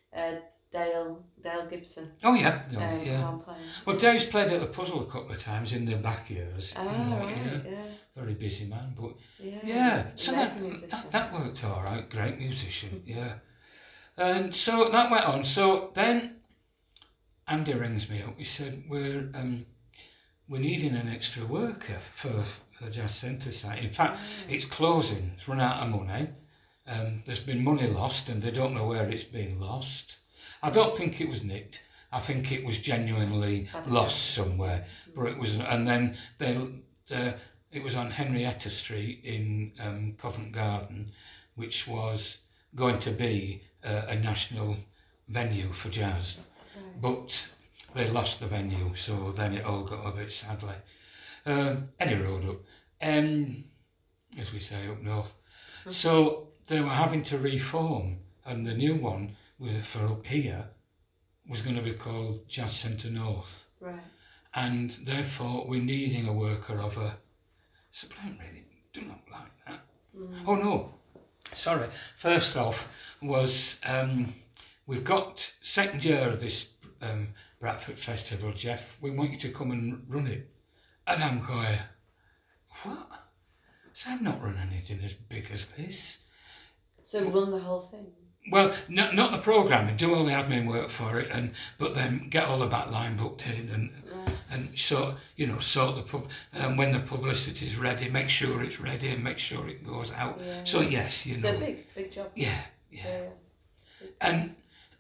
Speaker 1: Dale Gibson.
Speaker 2: Oh yeah,
Speaker 1: horn player.
Speaker 2: Well, Dave's played at the Puzzle a couple of times in the back years.
Speaker 1: Yeah.
Speaker 2: Very busy man, but so that worked all right. Great musician, yeah. And so that went on. So then Andy rings me up. He said, we're needing an extra worker for the Jazz Centre site. In fact, it's closing. It's run out of money. There's been money lost, and they don't know where it's been lost. I don't think it was nicked. I think it was genuinely lost somewhere. But it was, and then it was on Henrietta Street in Covent Garden, which was going to be a national venue for jazz. But they lost the venue, so then it all got a bit sadly. Any road up, as we say up north. So they were having to reform, and the new one for up here was going to be called Jazz Centre North.
Speaker 1: Right.
Speaker 2: And therefore we're needing a worker of a... So I don't really do not like that. Oh no, sorry. First off was we've got second year of this Bradford Festival, Jeff. We want you to come and run it. And I'm going, what? So I've not run anything as big as this.
Speaker 1: So run the whole thing?
Speaker 2: Well, not the programming, do all the admin work for it, but then get all the back line booked in and sort the pub. When the publicity is ready, make sure it's ready and make sure it goes out. Yeah. So yes,
Speaker 1: It's a big job.
Speaker 2: Yeah. And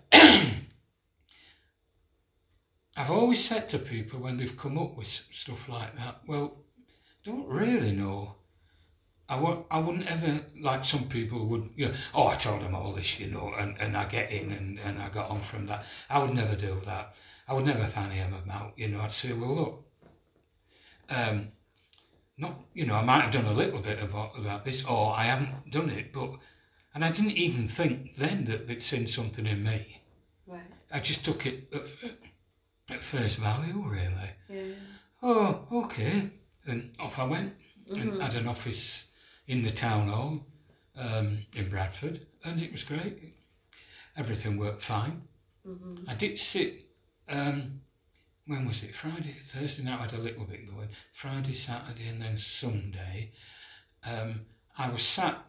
Speaker 2: I've always said to people when they've come up with stuff like that, well, don't really know. I wouldn't ever, like some people would, I told them all this, and I get in and I got on from that. I would never do that. I would never fanny them about, I'd say, well, look, I might have done a little bit about this, or I haven't done it, and I didn't even think then that they'd seen something in me.
Speaker 1: Right.
Speaker 2: I just took it at face value, really.
Speaker 1: Yeah.
Speaker 2: Oh, okay. And off I went and had an office in the town hall in Bradford, and it was great. Everything worked fine. I did sit when was it? Friday, Thursday night I had a little bit going. Friday, Saturday and then Sunday. I was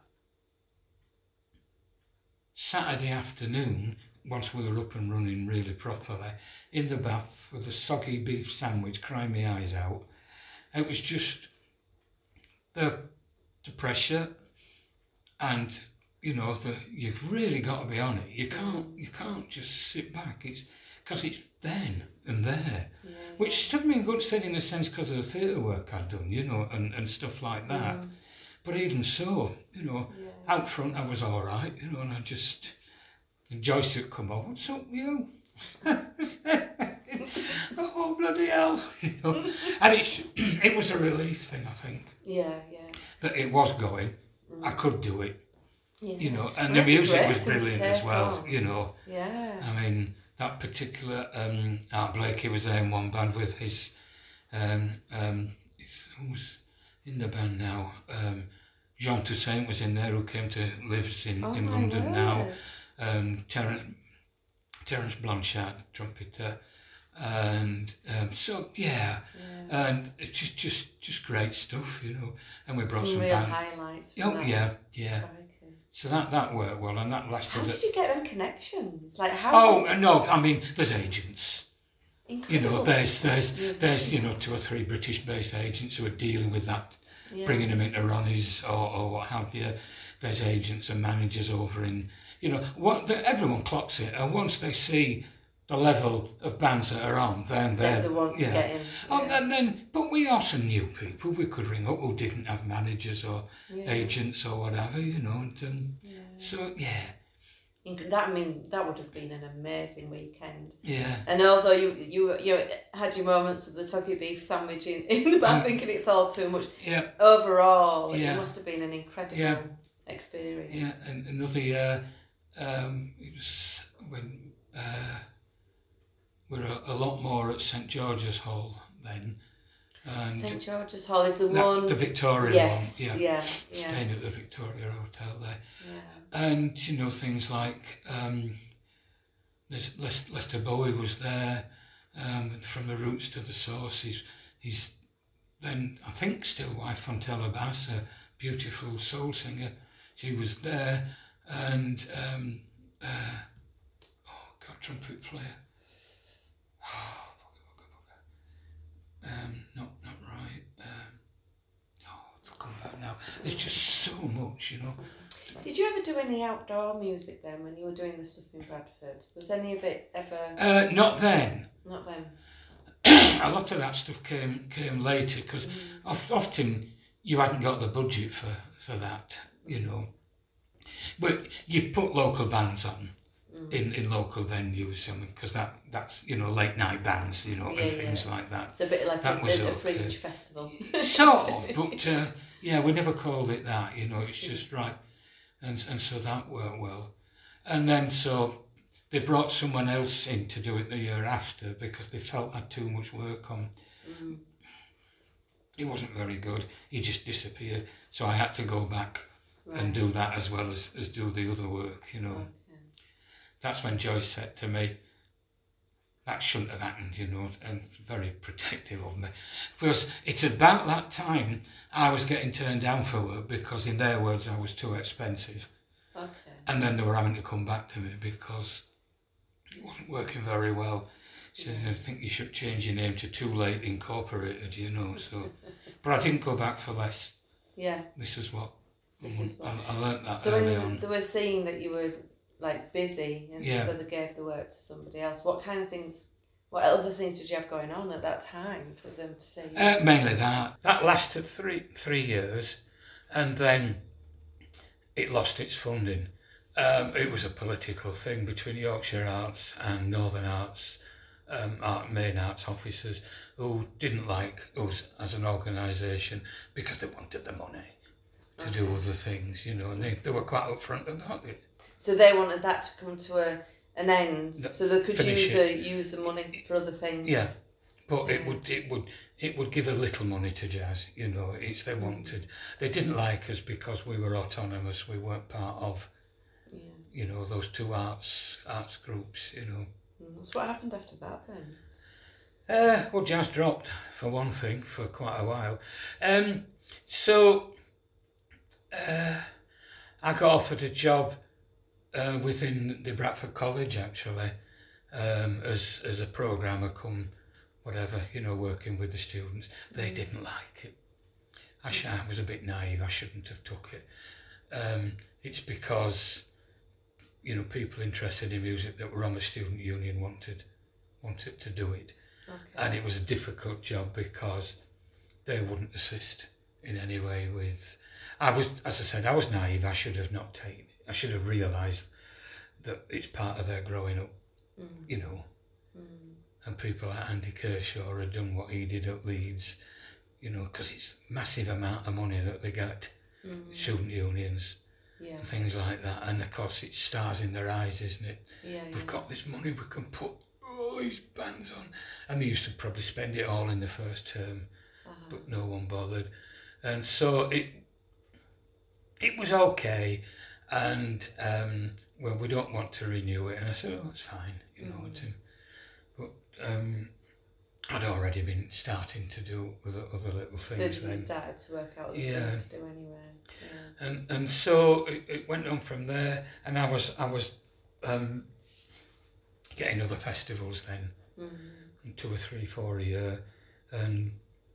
Speaker 2: Saturday afternoon, once we were up and running really properly, in the bath with a soggy beef sandwich, crying my eyes out. It was just the pressure, and you've really got to be on it. You can't just sit back. It's because it's then and there, which stood me in good stead in a sense because of the theatre work I'd done, and stuff like that. But even so, out front I was all right, and I just, the joystick come on, what's up with you? Oh, bloody hell, And it was a relief thing, I think.
Speaker 1: Yeah.
Speaker 2: That it was going, I could do it,
Speaker 1: Yeah.
Speaker 2: and the music was brilliant as well,
Speaker 1: Yeah.
Speaker 2: I mean, that particular, Art Blakey was there in one band with his, who's in the band now, Jean Toussaint was in there, who came to lives in London now. Terence Blanchard, trumpeter, and and it's just great stuff, And we brought some
Speaker 1: real highlights.
Speaker 2: Yeah. So that worked well, and that lasted.
Speaker 1: How did you get them connections? Like how?
Speaker 2: Oh no, I mean, there's agents.
Speaker 1: Incredible.
Speaker 2: There's 2 or 3 British-based agents who are dealing with that. Bringing them into Ronnie's or what have you. There's agents and managers over in, everyone clocks it. And once they see the level of bands that are on, then they're
Speaker 1: the ones to get in.
Speaker 2: But we also knew people we could ring up who didn't have managers or agents or whatever, So,
Speaker 1: that would have been an amazing weekend.
Speaker 2: Yeah.
Speaker 1: And although you had your moments of the soggy beef sandwich in the bath, thinking it's all too much.
Speaker 2: Yeah.
Speaker 1: Overall, it must have been an incredible experience.
Speaker 2: Yeah, and another year, it was when we were a lot more at St George's Hall then. And
Speaker 1: St George's Hall is the one...
Speaker 2: The Victoria one.
Speaker 1: Yeah.
Speaker 2: Staying at the Victoria Hotel there.
Speaker 1: Yeah.
Speaker 2: And, things like there's Lester Bowie was there, From the Roots to the Source. He's then, I think, still wife Fontella Bass, a beautiful soul singer. She was there. And, trumpet player. Not right. I'll come back now. There's just so much,
Speaker 1: Did you ever do any outdoor music then when you were doing the stuff in Bradford? Was any of it ever...
Speaker 2: Not then.
Speaker 1: Not then.
Speaker 2: A lot of that stuff came later because often you hadn't got the budget for that, But you put local bands on in local venues, because that's late night bands, and things like that.
Speaker 1: It's a bit like
Speaker 2: that
Speaker 1: a fringe festival.
Speaker 2: Sort of, but we never called it that, it's just right. And so that worked well. And then so they brought someone else in to do it the year after because they felt I had too much work on. He wasn't very good. He just disappeared. So I had to go back and do that as well as do the other work, Okay. That's when Joyce said to me, that shouldn't have happened, and very protective of me. Because it's about that time I was getting turned down for work because, in their words, I was too expensive.
Speaker 1: Okay.
Speaker 2: And then they were having to come back to me because it wasn't working very well. She said, I think you should change your name to Too Late Incorporated, so... But I didn't go back for less.
Speaker 1: Yeah.
Speaker 2: This is what I learnt that
Speaker 1: so
Speaker 2: early
Speaker 1: when
Speaker 2: on.
Speaker 1: they were seeing that you were busy, and so they gave the work to somebody else. What other things did you have going on at that time for them to say?
Speaker 2: Mainly that. That lasted three years, and then it lost its funding. It was a political thing between Yorkshire Arts and Northern Arts, main arts officers, who didn't like us as an organisation because they wanted the money to do other things, and they were quite upfront about it.
Speaker 1: So they wanted that to come to an end, so they could use the money for other things.
Speaker 2: Yeah, but it would give a little money to jazz. They wanted. They didn't like us because we were autonomous. We weren't part of, those two arts groups.
Speaker 1: So what happened after that then?
Speaker 2: Well, jazz dropped, for one thing, for quite a while. So I got offered a job within the Bradford College, actually, as a programmer come whatever, working with the students. They didn't like it. I was a bit naive, I shouldn't have took it. It's because, people interested in music that were on the student union wanted to do it.
Speaker 1: Okay.
Speaker 2: And it was a difficult job because they wouldn't assist in any way with... as I said, I was naive, I should have not taken it. I should have realised that it's part of their growing up, and people like Andy Kershaw had done what he did at Leeds, because it's massive amount of money that they get, student unions, and things like that, and of course it's stars in their eyes, isn't it? We've got this money, we can put all these bands on, and they used to probably spend it all in the first term, but no one bothered, and so it was okay, and well, we don't want to renew it, and I said, oh, it's fine, but I'd already been starting to do other little things.
Speaker 1: So you started to work out other things to do anyway.
Speaker 2: And so it went on from there, and I was getting other festivals then, 2 or 3, 4 a year, and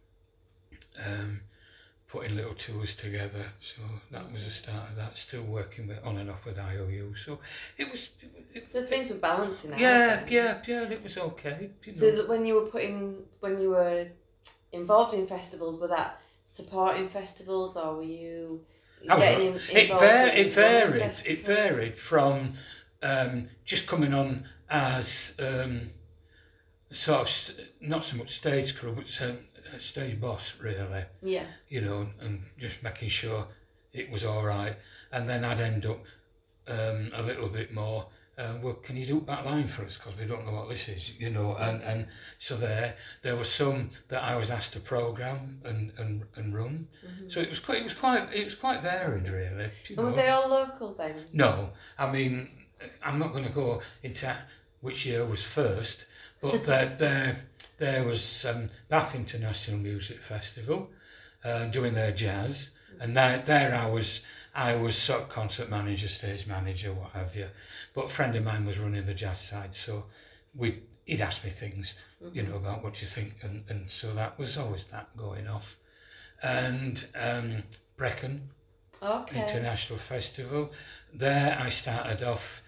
Speaker 2: putting little tours together. So that was the start of that. Still working on and off with IOU. So it was.
Speaker 1: So things were balancing out.
Speaker 2: Yeah. It was okay.
Speaker 1: So that when you were involved in festivals, were that supporting festivals, or were you getting involved?
Speaker 2: It varied from just coming on as sort of not so much stage crew, but stage boss, really.
Speaker 1: Yeah.
Speaker 2: And just making sure it was all right, and then I'd end up a little bit more. Well, can you do back line for us? Because we don't know what this is, and so there were some that I was asked to program and run. So it was quite varied, really.
Speaker 1: And were they all local then?
Speaker 2: No, I mean, I'm not going to go into which year was first, but there was Bath International Music Festival, doing their jazz, and there I was sort of concert manager, stage manager, what have you. But a friend of mine was running the jazz side, so he'd ask me things, about what you think, and so that was always that going off. And Brecon International Festival, there I started off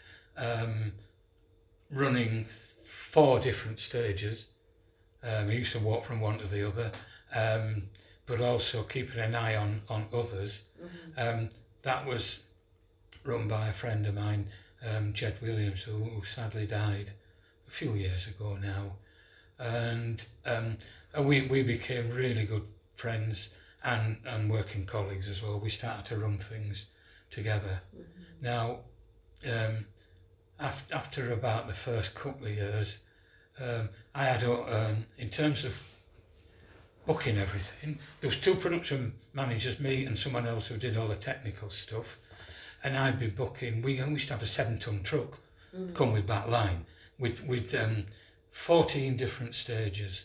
Speaker 2: running 4 different stages. I used to walk from one to the other, but also keeping an eye on others. That was run by a friend of mine, Jed Williams, who sadly died a few years ago now, and we became really good friends and working colleagues as well. We started to run things together. Now, after about the first couple of years, I had, in terms of booking everything, there was 2 production managers, me and someone else who did all the technical stuff, and I'd been booking. We used to have a 7-ton truck come with back line with 14 different stages.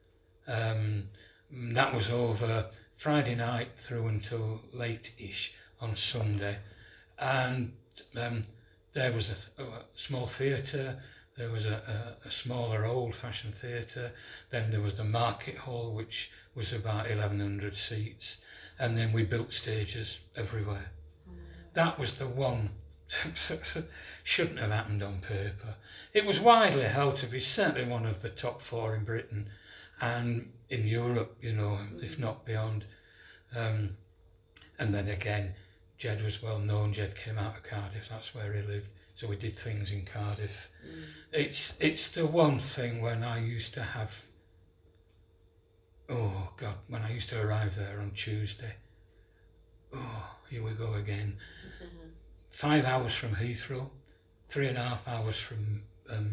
Speaker 2: That was over Friday night through until late-ish on Sunday, and there was a small theatre. There was a smaller old-fashioned theatre. Then there was the market hall, which was about 1,100 seats. And then we built stages everywhere. That was the one shouldn't have happened on paper. It was widely held to be certainly one of the top 4 in Britain and in Europe, if not beyond. And then again, Jed was well known. Jed came out of Cardiff, that's where he lived. So we did things in Cardiff. It's the one thing when I used to have, when I used to arrive there on Tuesday, here we go again. 5 hours from Heathrow, 3.5 hours from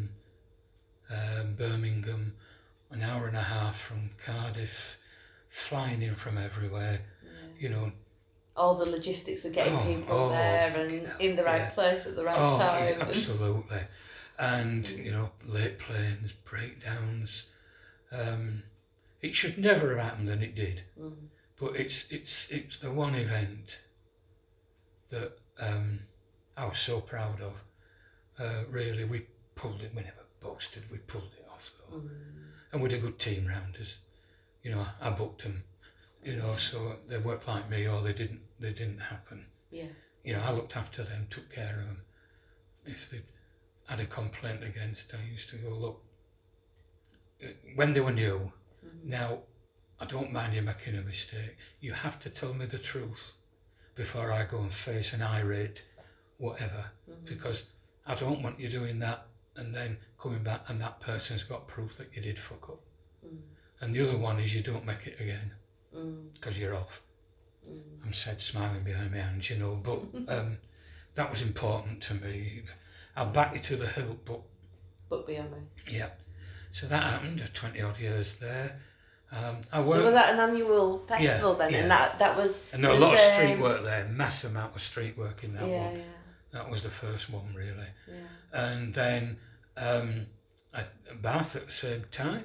Speaker 2: Birmingham, 1.5 hours from Cardiff, flying in from everywhere,
Speaker 1: all the logistics of getting people there and in the right place at the right time.
Speaker 2: Absolutely. And, late planes, breakdowns, It should never have happened, and it did. But it's the one event that I was so proud of. Really, we pulled it. We never boasted. We pulled it off, though. And we had a good team round us. You know, I booked them. You know, so they worked like me, or they didn't. They didn't happen.
Speaker 1: Yeah.
Speaker 2: You know, I looked after them, took care of them. If they had a complaint against, I used to go, look, when they were new. Now, I don't mind you making a mistake. You have to tell me the truth before I go and face an irate whatever, because I don't want you doing that and then coming back and that person's got proof that you did fuck up. And the other one is you don't make it again because you're off. I'm said smiling behind my hands, you know, but that was important to me. I'll back you to the hilt,
Speaker 1: but be honest.
Speaker 2: Yeah. So that happened, 20 odd years there.
Speaker 1: So was that an annual festival then?
Speaker 2: Yeah.
Speaker 1: And that was...
Speaker 2: And there was a lot of street work there, massive amount of street work in that one.
Speaker 1: Yeah.
Speaker 2: That was the first one, really.
Speaker 1: Yeah.
Speaker 2: And then at Bath at the same time,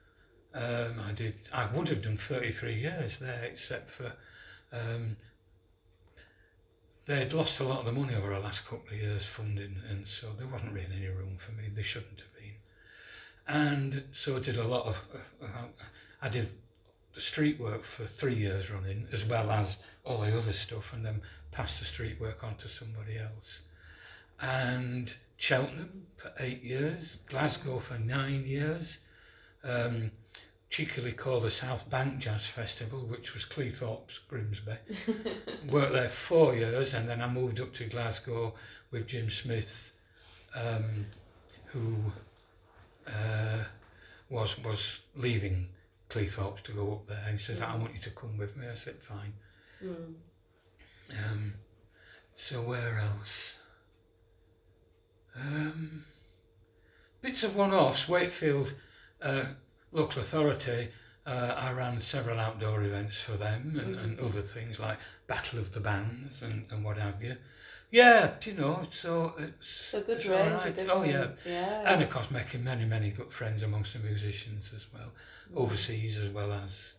Speaker 2: I would have done 33 years there, except for they'd lost a lot of the money over the last couple of years funding, and so there wasn't really any room for me. There shouldn't have been. And so I did a lot of... I did the street work for 3 years running, as well as all the other stuff, and then passed the street work on to somebody else. And Cheltenham for 8 years, Glasgow for 9 years, cheekily called the South Bank Jazz Festival, which was Cleethorpes, Grimsby. Worked there 4 years, and then I moved up to Glasgow with Jim Smith, who was leaving Cleethorpes to go up there, and he said, I want you to come with me. I said, fine. So where else? Bits of one-offs. Wakefield local authority, I ran several outdoor events for them, and other things like Battle of the Bands and what have you. Yeah, you know, so it's...
Speaker 1: a good
Speaker 2: it's
Speaker 1: range
Speaker 2: right.
Speaker 1: of different...
Speaker 2: Oh, yeah.
Speaker 1: Yeah.
Speaker 2: And of course making many, many good friends amongst the musicians as well, overseas as well as,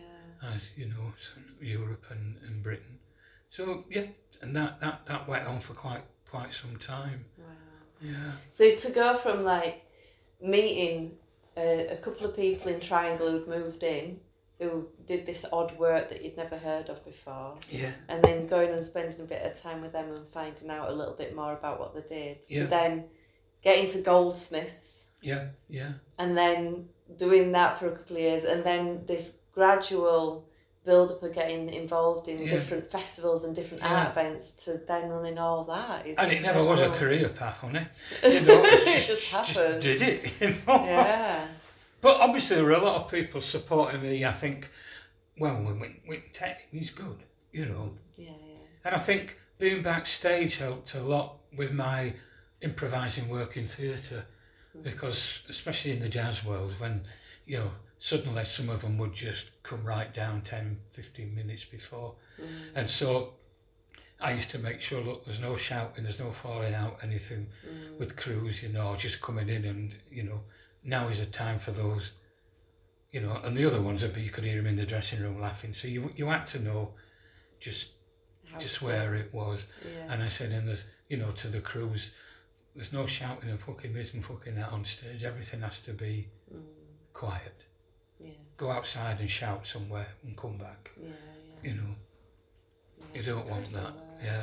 Speaker 2: you know, Europe and Britain. So, yeah, and that went on for quite some time.
Speaker 1: Wow.
Speaker 2: Yeah.
Speaker 1: So to go from, like, meeting a couple of people in Triangle who'd moved in, who did this odd work that you'd never heard of before.
Speaker 2: Yeah.
Speaker 1: And then going and spending a bit of time with them and finding out a little bit more about what they did.
Speaker 2: Yeah.
Speaker 1: To then getting to Goldsmiths.
Speaker 2: Yeah.
Speaker 1: And then doing that for a couple of years. And then this gradual build-up of getting involved in different festivals and different art events to then running all that.
Speaker 2: And it never was a career path, honey. You know,
Speaker 1: it just happened.
Speaker 2: Just did it, you know.
Speaker 1: Yeah.
Speaker 2: But obviously there were a lot of people supporting me. I think, well, he's good, you know.
Speaker 1: Yeah.
Speaker 2: And I think being backstage helped a lot with my improvising work in theatre, because especially in the jazz world, when, you know, suddenly some of them would just come right down 10, 15 minutes before. And so I used to make sure, look, there's no shouting, there's no falling out, anything with crews, you know, just coming in and, you know, now is a time for those, you know, and the other ones, you could hear them in the dressing room laughing. So you had to know just where it was. Yeah. And I said, and there's, you know, to the crews, there's no shouting and fucking this and fucking that on stage. Everything has to be quiet. Yeah. Go outside and shout somewhere and come back. Yeah. You know, you don't want that. Yeah.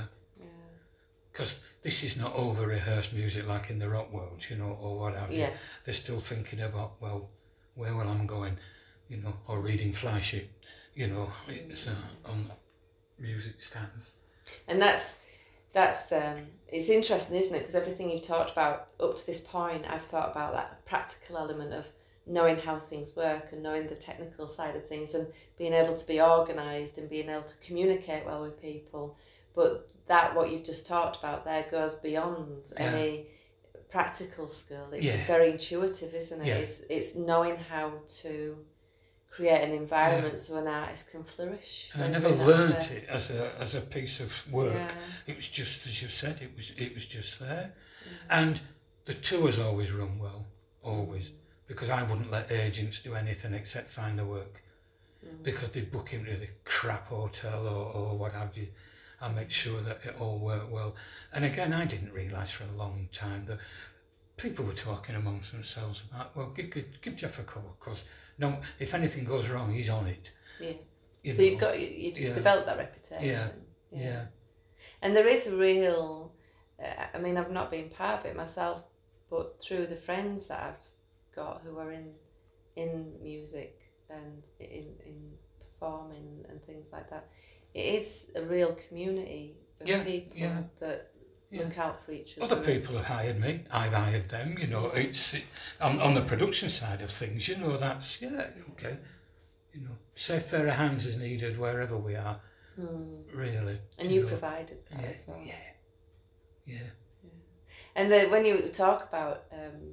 Speaker 2: Because this is not over-rehearsed music like in the rock world, you know, or what have you. They're still thinking about, well, where will I going, you know, or reading Fleischit, you know, it's on music stands.
Speaker 1: And that's it's interesting, isn't it? Because everything you've talked about up to this point, I've thought about that practical element of knowing how things work and knowing the technical side of things and being able to be organised and being able to communicate well with people. But that, what you've just talked about there, goes beyond any practical skill. It's very intuitive, isn't it? Yeah. It's knowing how to create an environment so an artist can flourish.
Speaker 2: And I never learnt it as a piece of work. Yeah. It was just, as you've said, it was just there. And the tours always run well, always. because I wouldn't let agents do anything except find the work. Because they'd book him to the crap hotel or what have you. I make sure that it all worked well. And again, I didn't realise for a long time that people were talking amongst themselves about, well, give Jeff a call, because no, if anything goes wrong, he's on it.
Speaker 1: Yeah. So you'd developed that reputation.
Speaker 2: Yeah.
Speaker 1: And there is a real, I mean, I've not been part of it myself, but through the friends that I've got who are in music and in performing and things like that, it is a real community of people that look out for each other.
Speaker 2: Other people have hired me, I've hired them, it's on the production side of things, that's, okay, safe pair of hands is needed wherever we are, really.
Speaker 1: And you provided that as well.
Speaker 2: Yeah.
Speaker 1: And when you talk about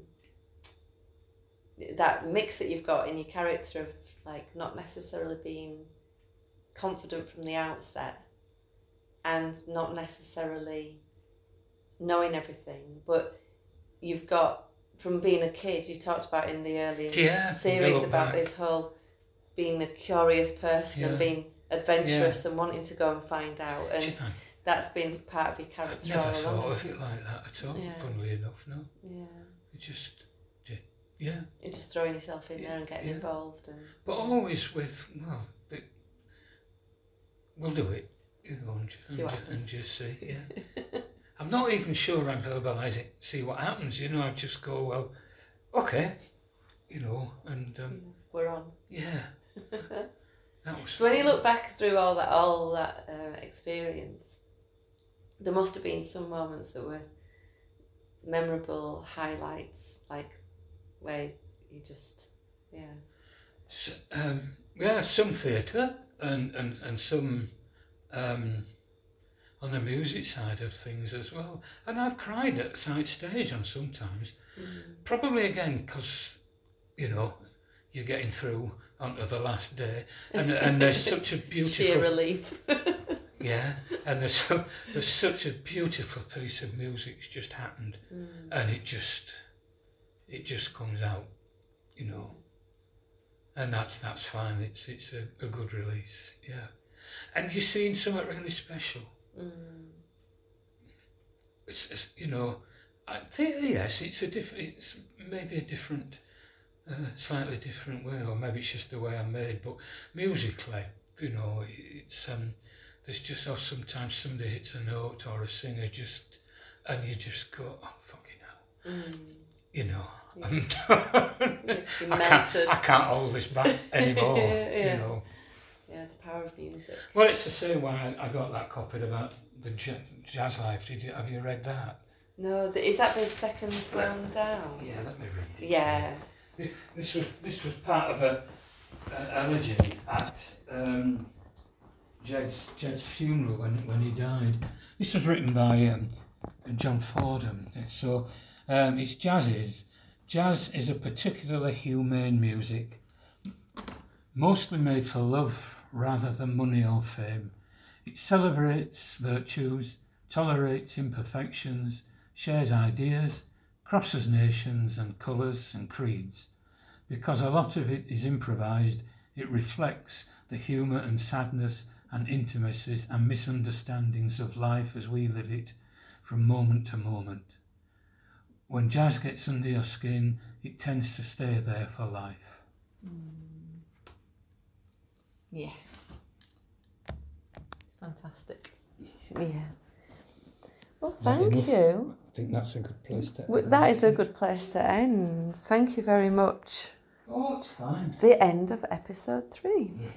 Speaker 1: that mix that you've got in your character of like not necessarily being confident from the outset and not necessarily knowing everything, but you've got, from being a kid, you talked about in the earlier series about this whole being a curious person and being adventurous and wanting to go and find out, and that's been part of your character all along.
Speaker 2: Never thought of it like that at all, funnily enough, no.
Speaker 1: Yeah.
Speaker 2: It just,
Speaker 1: You're just throwing yourself in there and getting involved.
Speaker 2: But always with, we'll do it, and just see, I'm not even sure I'm verbalising, see what happens, I just go, well, okay, and...
Speaker 1: we're on.
Speaker 2: Yeah.
Speaker 1: So when you look back through all that experience, there must have been some moments that were memorable highlights, like where you just,
Speaker 2: some theatre and some on the music side of things as well. And I've cried at side stage on sometimes, probably again because, you're getting through onto the last day, and there's such a beautiful...
Speaker 1: Sheer relief.
Speaker 2: And there's such a beautiful piece of music's just happened, and it just comes out, and that's fine. It's a good release, and you're seeing something really special. It's theatre, yes, it's maybe a different. Slightly different way, or maybe it's just the way I'm made, but musically, it's there's just sometimes somebody hits a note or a singer and you just go, oh fucking hell, I can't hold this back anymore.
Speaker 1: The power of music.
Speaker 2: Well, it's the same why I got that copy about the Jazz Life. Have you read that?
Speaker 1: No, is that the second one down?
Speaker 2: Yeah, let me read it.
Speaker 1: Yeah.
Speaker 2: This was part of a elegy at Jed's funeral when he died. This was written by John Fordham. So it's jazzes. Jazz is a particularly humane music, mostly made for love rather than money or fame. It celebrates virtues, tolerates imperfections, shares ideas, crosses nations and colours and creeds. Because a lot of it is improvised, it reflects the humour and sadness and intimacies and misunderstandings of life as we live it from moment to moment. When jazz gets under your skin, it tends to stay there for life.
Speaker 1: Yes. It's fantastic. Yeah. Well, thank you.
Speaker 2: I think that's a good place to end.
Speaker 1: That is a good place to end. Thank you very much.
Speaker 2: Oh, it's fine.
Speaker 1: The end of episode 3.
Speaker 2: Yeah.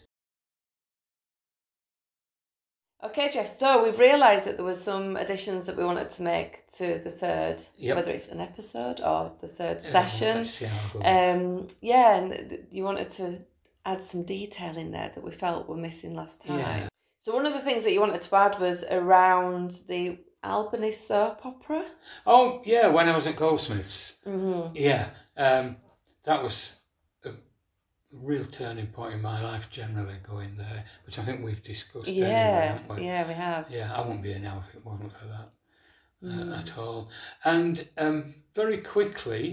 Speaker 1: Okay, Jeff, so we've realised that there were some additions that we wanted to make to the third, whether it's an episode or the third session. And you wanted to add some detail in there that we felt were missing last time. Yeah. So one of the things that you wanted to add was around the Albany soap opera.
Speaker 2: Oh, yeah, when I was at Goldsmiths. Mm-hmm. Yeah, that was a real turning point in my life generally, going there, which I think we've discussed anyway, haven't we?
Speaker 1: Yeah, we have.
Speaker 2: Yeah, I wouldn't be here now if it wasn't for that at all. And very quickly,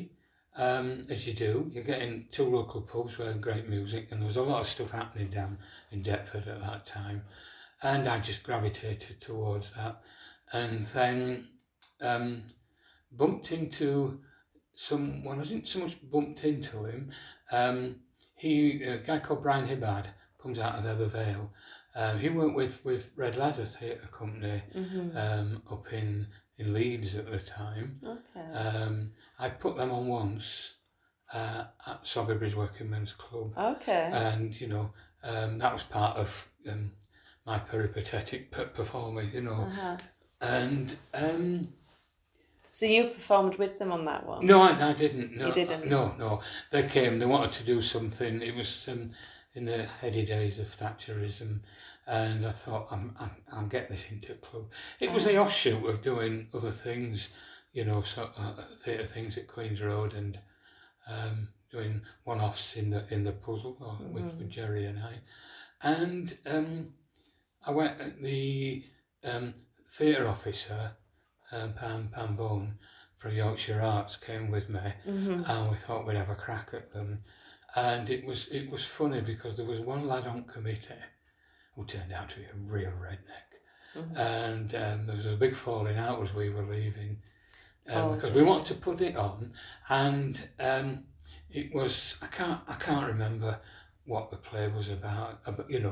Speaker 2: as you do. You get in 2 local pubs with great music, and there was a lot of stuff happening down in Deptford at that time, and I just gravitated towards that, and then bumped into someone. I didn't so much bumped into him. A guy called Brian Hibbard comes out of Ebervale. He worked with Red Ladder Theatre Company up in Leeds at the time.
Speaker 1: Okay.
Speaker 2: I put them on once at Soberbridge Working Men's Club.
Speaker 1: Okay.
Speaker 2: And, that was part of my peripatetic performing,
Speaker 1: Uh-huh.
Speaker 2: And...
Speaker 1: So you performed with them on that one?
Speaker 2: No, I didn't. No,
Speaker 1: You didn't?
Speaker 2: No. They came, they wanted to do something. It was in the heady days of Thatcherism, and I thought, I'll get this into a club. It was the offshoot of doing other things, theatre things at Queen's Road, and doing one-offs in the puzzle with Jerry and I. And I went, the theatre officer, Pam Bone from Yorkshire Arts came with me, and we thought we'd have a crack at them. And it was funny because there was one lad on committee who turned out to be a real redneck, and there was a big falling out as we were leaving, because we wanted to put it on, and it was I can't remember what the play was about,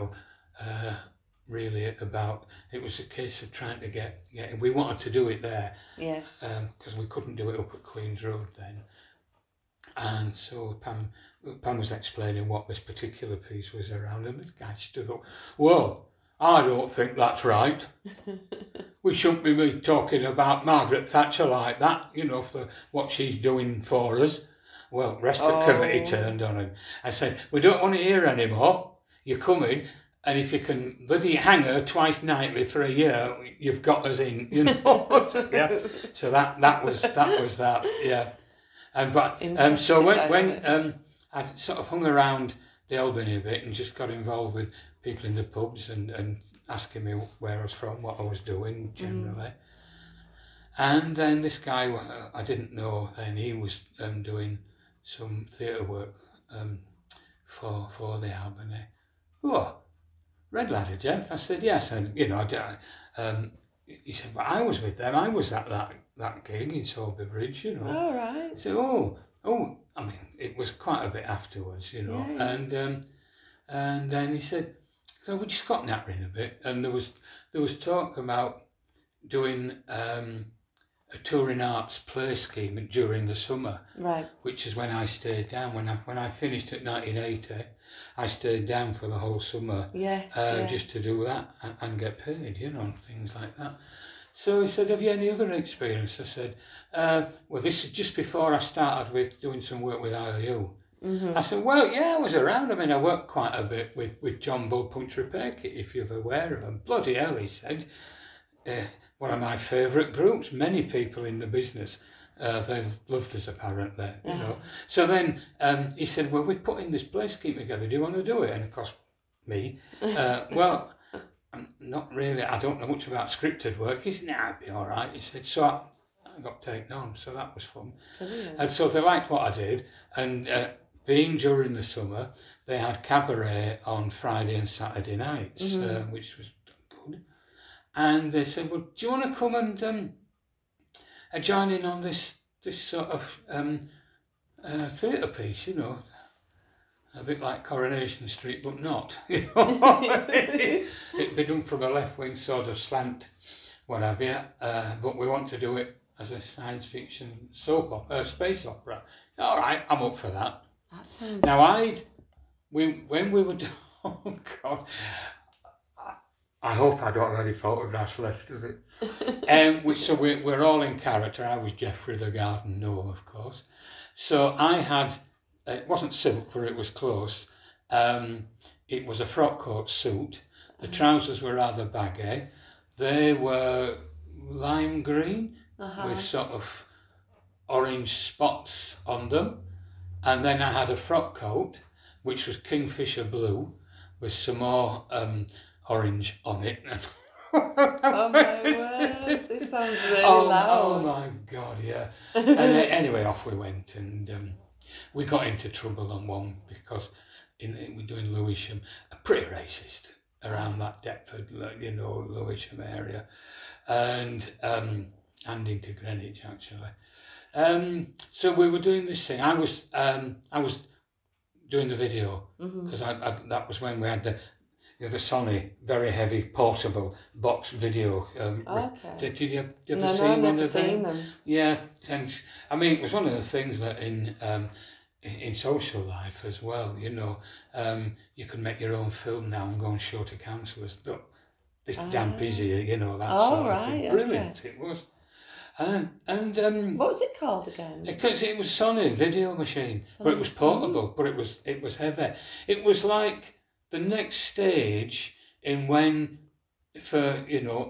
Speaker 2: really about. It was a case of trying to get we wanted to do it there, because we couldn't do it up at Queen's Road then, and so Pam was explaining what this particular piece was around, and the guy stood up. Well, I don't think that's right. We shouldn't be talking about Margaret Thatcher like that, for what she's doing for us. Well, the rest of the committee turned on him. I said, we don't want to hear anymore. You're coming. And if you can bloody hang her twice nightly for a year, you've got us in, Yeah. So that was that. Yeah. And so when I sort of hung around the Albany a bit and just got involved with people in the pubs and asking me where I was from, what I was doing generally. And then this guy I didn't know then, he was doing some theatre work for the Albany. Oh, Red Ladder, Jeff? I said, yes. And, he said, well, I was with them. I was at that gig in Soberbridge,
Speaker 1: Oh, right.
Speaker 2: I said, I mean, it was quite a bit afterwards,
Speaker 1: Yeah.
Speaker 2: And then he said, so we just got nattering a bit. And there was talk about doing a touring arts play scheme during the summer,
Speaker 1: right?
Speaker 2: Which is when I stayed down. When I finished at 1980, I stayed down for the whole summer, just to do that and get paid, and things like that. So he said, have you any other experience? I said, well, this is just before I started with doing some work with IOU. I said, well, yeah, I was around. I mean, I worked quite a bit with John Bull Punch Repair Kit, if you're aware of them. Bloody hell, he said. One of my favourite groups. Many people in the business, they loved us apparently, So then he said, well, we're putting this play scheme together. Do you want to do it? And of course, me, well, not really. I don't know much about scripted work. He said, nah, it'd be all right. He said, so I got taken on, so that was fun.
Speaker 1: Brilliant.
Speaker 2: And so they liked what I did. And being during the summer, they had cabaret on Friday and Saturday nights, which was good. And they said, well, do you want to come and join in on this sort of theatre piece, a bit like Coronation Street, but not, It'd be done from a left-wing sort of slant, what have you, but we want to do it as a science fiction space opera. All right, I'm up for that.
Speaker 1: That sounds...
Speaker 2: Now, when we were doing, oh God, I hope I don't have any photographs left of it. So we're all in character. I was Geoffrey the Garden Gnome, of course. So I had, it wasn't silk, but it was close. It was a frock coat suit. The trousers were rather baggy. They were lime green with sort of orange spots on them. And then I had a frock coat, which was Kingfisher blue, with some more orange on it.
Speaker 1: Oh my word, this sounds really loud.
Speaker 2: Oh my God, yeah. And anyway, off we went, and we got into trouble on one because we're doing Lewisham, pretty racist around that Deptford, Lewisham area, and into Greenwich actually. So we were doing this thing. I was doing the video because that was when we had the Sony very heavy portable box video.
Speaker 1: Okay.
Speaker 2: Did you ever
Speaker 1: No,
Speaker 2: see
Speaker 1: I've
Speaker 2: one
Speaker 1: never
Speaker 2: of them?
Speaker 1: seen them.
Speaker 2: Yeah, and I mean it was one of the things that in social life as well. You can make your own film now and go and show to councillors. Look, this damn busy, that sort of thing. Brilliant, okay. It was. And
Speaker 1: what was it called again?
Speaker 2: Because it was Sony video machine, but it was portable, but it was heavy. It was like the next stage in when for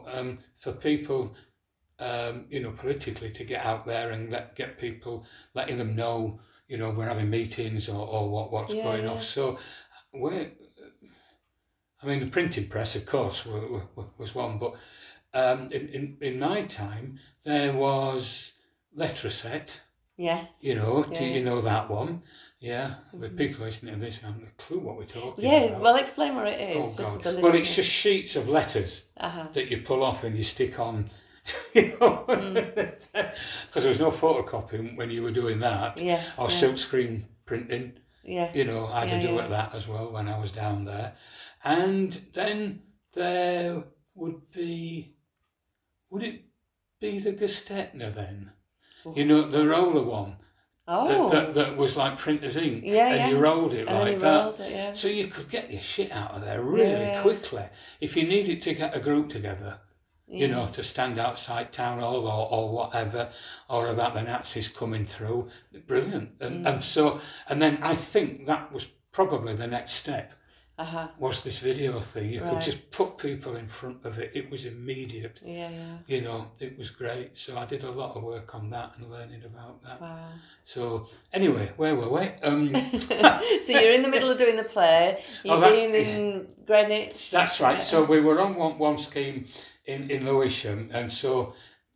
Speaker 2: people politically to get out there and get people, letting them know we're having meetings or what's going off. So the printing press of course was one, but in my time there was Letraset.
Speaker 1: Yes.
Speaker 2: Do you know that one? Yeah, the people listening to this haven't a clue what we're talking about.
Speaker 1: Yeah, well, explain what it is.
Speaker 2: Oh, God. Well, it's just sheets of letters that you pull off and you stick on, because there was no photocopying when you were doing that.
Speaker 1: Yes.
Speaker 2: Or silkscreen printing.
Speaker 1: Yeah.
Speaker 2: I had to do it that as well when I was down there. And then there would it be the Gestetner then? The roller one.
Speaker 1: Oh.
Speaker 2: That was like printer's ink,
Speaker 1: and
Speaker 2: you rolled it
Speaker 1: and
Speaker 2: like that. So you could get your shit out of there really quickly. If you needed to get a group together, to stand outside town hall or whatever, or about the Nazis coming through, brilliant. And then I think that was probably the next step. Was this video thing. You could just put people in front of it. It was immediate. It was great. So I did a lot of work on that and learning about that.
Speaker 1: Wow.
Speaker 2: So anyway, where were we?
Speaker 1: So you're in the middle of doing the play. You've been in Greenwich.
Speaker 2: That's right. So we were on one scheme in Lewisham, and so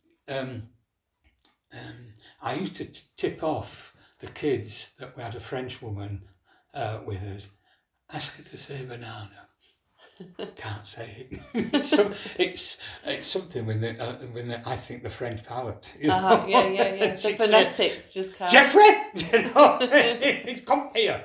Speaker 2: I used to tip off the kids that we had a French woman with us. Ask her to say banana. Can't say it. So it's something with I think the French palate.
Speaker 1: Yeah. The phonetics just can't.
Speaker 2: Jeffrey, come here.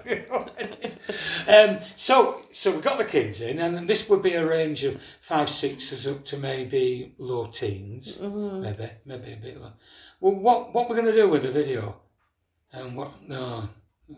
Speaker 2: So we got the kids in, and this would be a range of 5, 6s up to maybe low teens, maybe a bit low. Well, what we're going to do with the video? And what? No.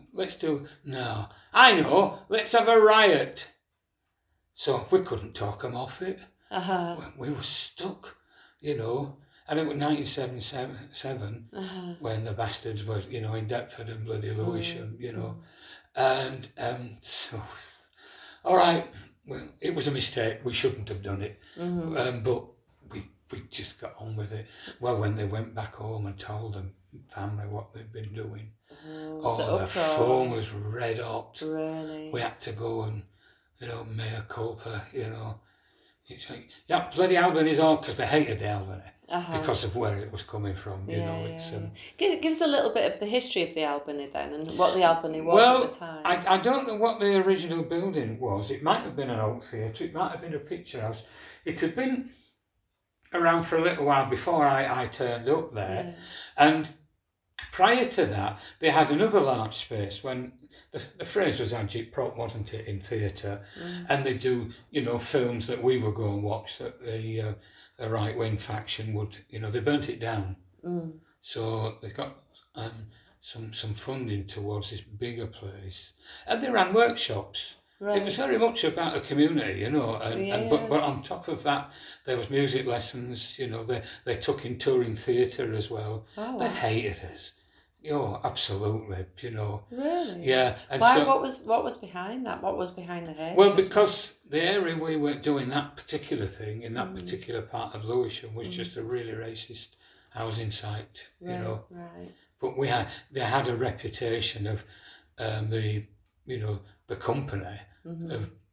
Speaker 2: I know, let's have a riot. So we couldn't talk them off it. We were stuck, and it was 1977 when the bastards were, in Deptford and bloody Lewisham, and so, all right, well, it was a mistake, we shouldn't have done it, but we just got on with it. Well, when they went back home and told them, family, what they'd been doing, the phone was red hot.
Speaker 1: Really?
Speaker 2: We had to go and, mea culpa, It's like, bloody Albany's on, because they hated Albany because of where it was coming from,
Speaker 1: Give us a little bit of the history of the Albany then, and what the Albany was at the time.
Speaker 2: I don't know what the original building was. It might have been an old theatre, it might have been a picture house. It had been around for a little while before I turned up there. And prior to that, they had another large space when the phrase was agitprop, wasn't it, in theatre, and they do, films that we would go and watch that the right-wing faction would, they burnt it down. So they got some funding towards this bigger place, and they ran workshops. Right. It was very much about a community, but on top of that, there was music lessons. They took in touring theatre as well. Oh, wow. They hated us. Absolutely,
Speaker 1: Really?
Speaker 2: Yeah. And
Speaker 1: why? What was behind that? What was behind the hatred?
Speaker 2: Well, because the area we were doing that particular thing in that particular part of Lewisham was just a really racist housing site,
Speaker 1: Right.
Speaker 2: But they had a reputation of the company of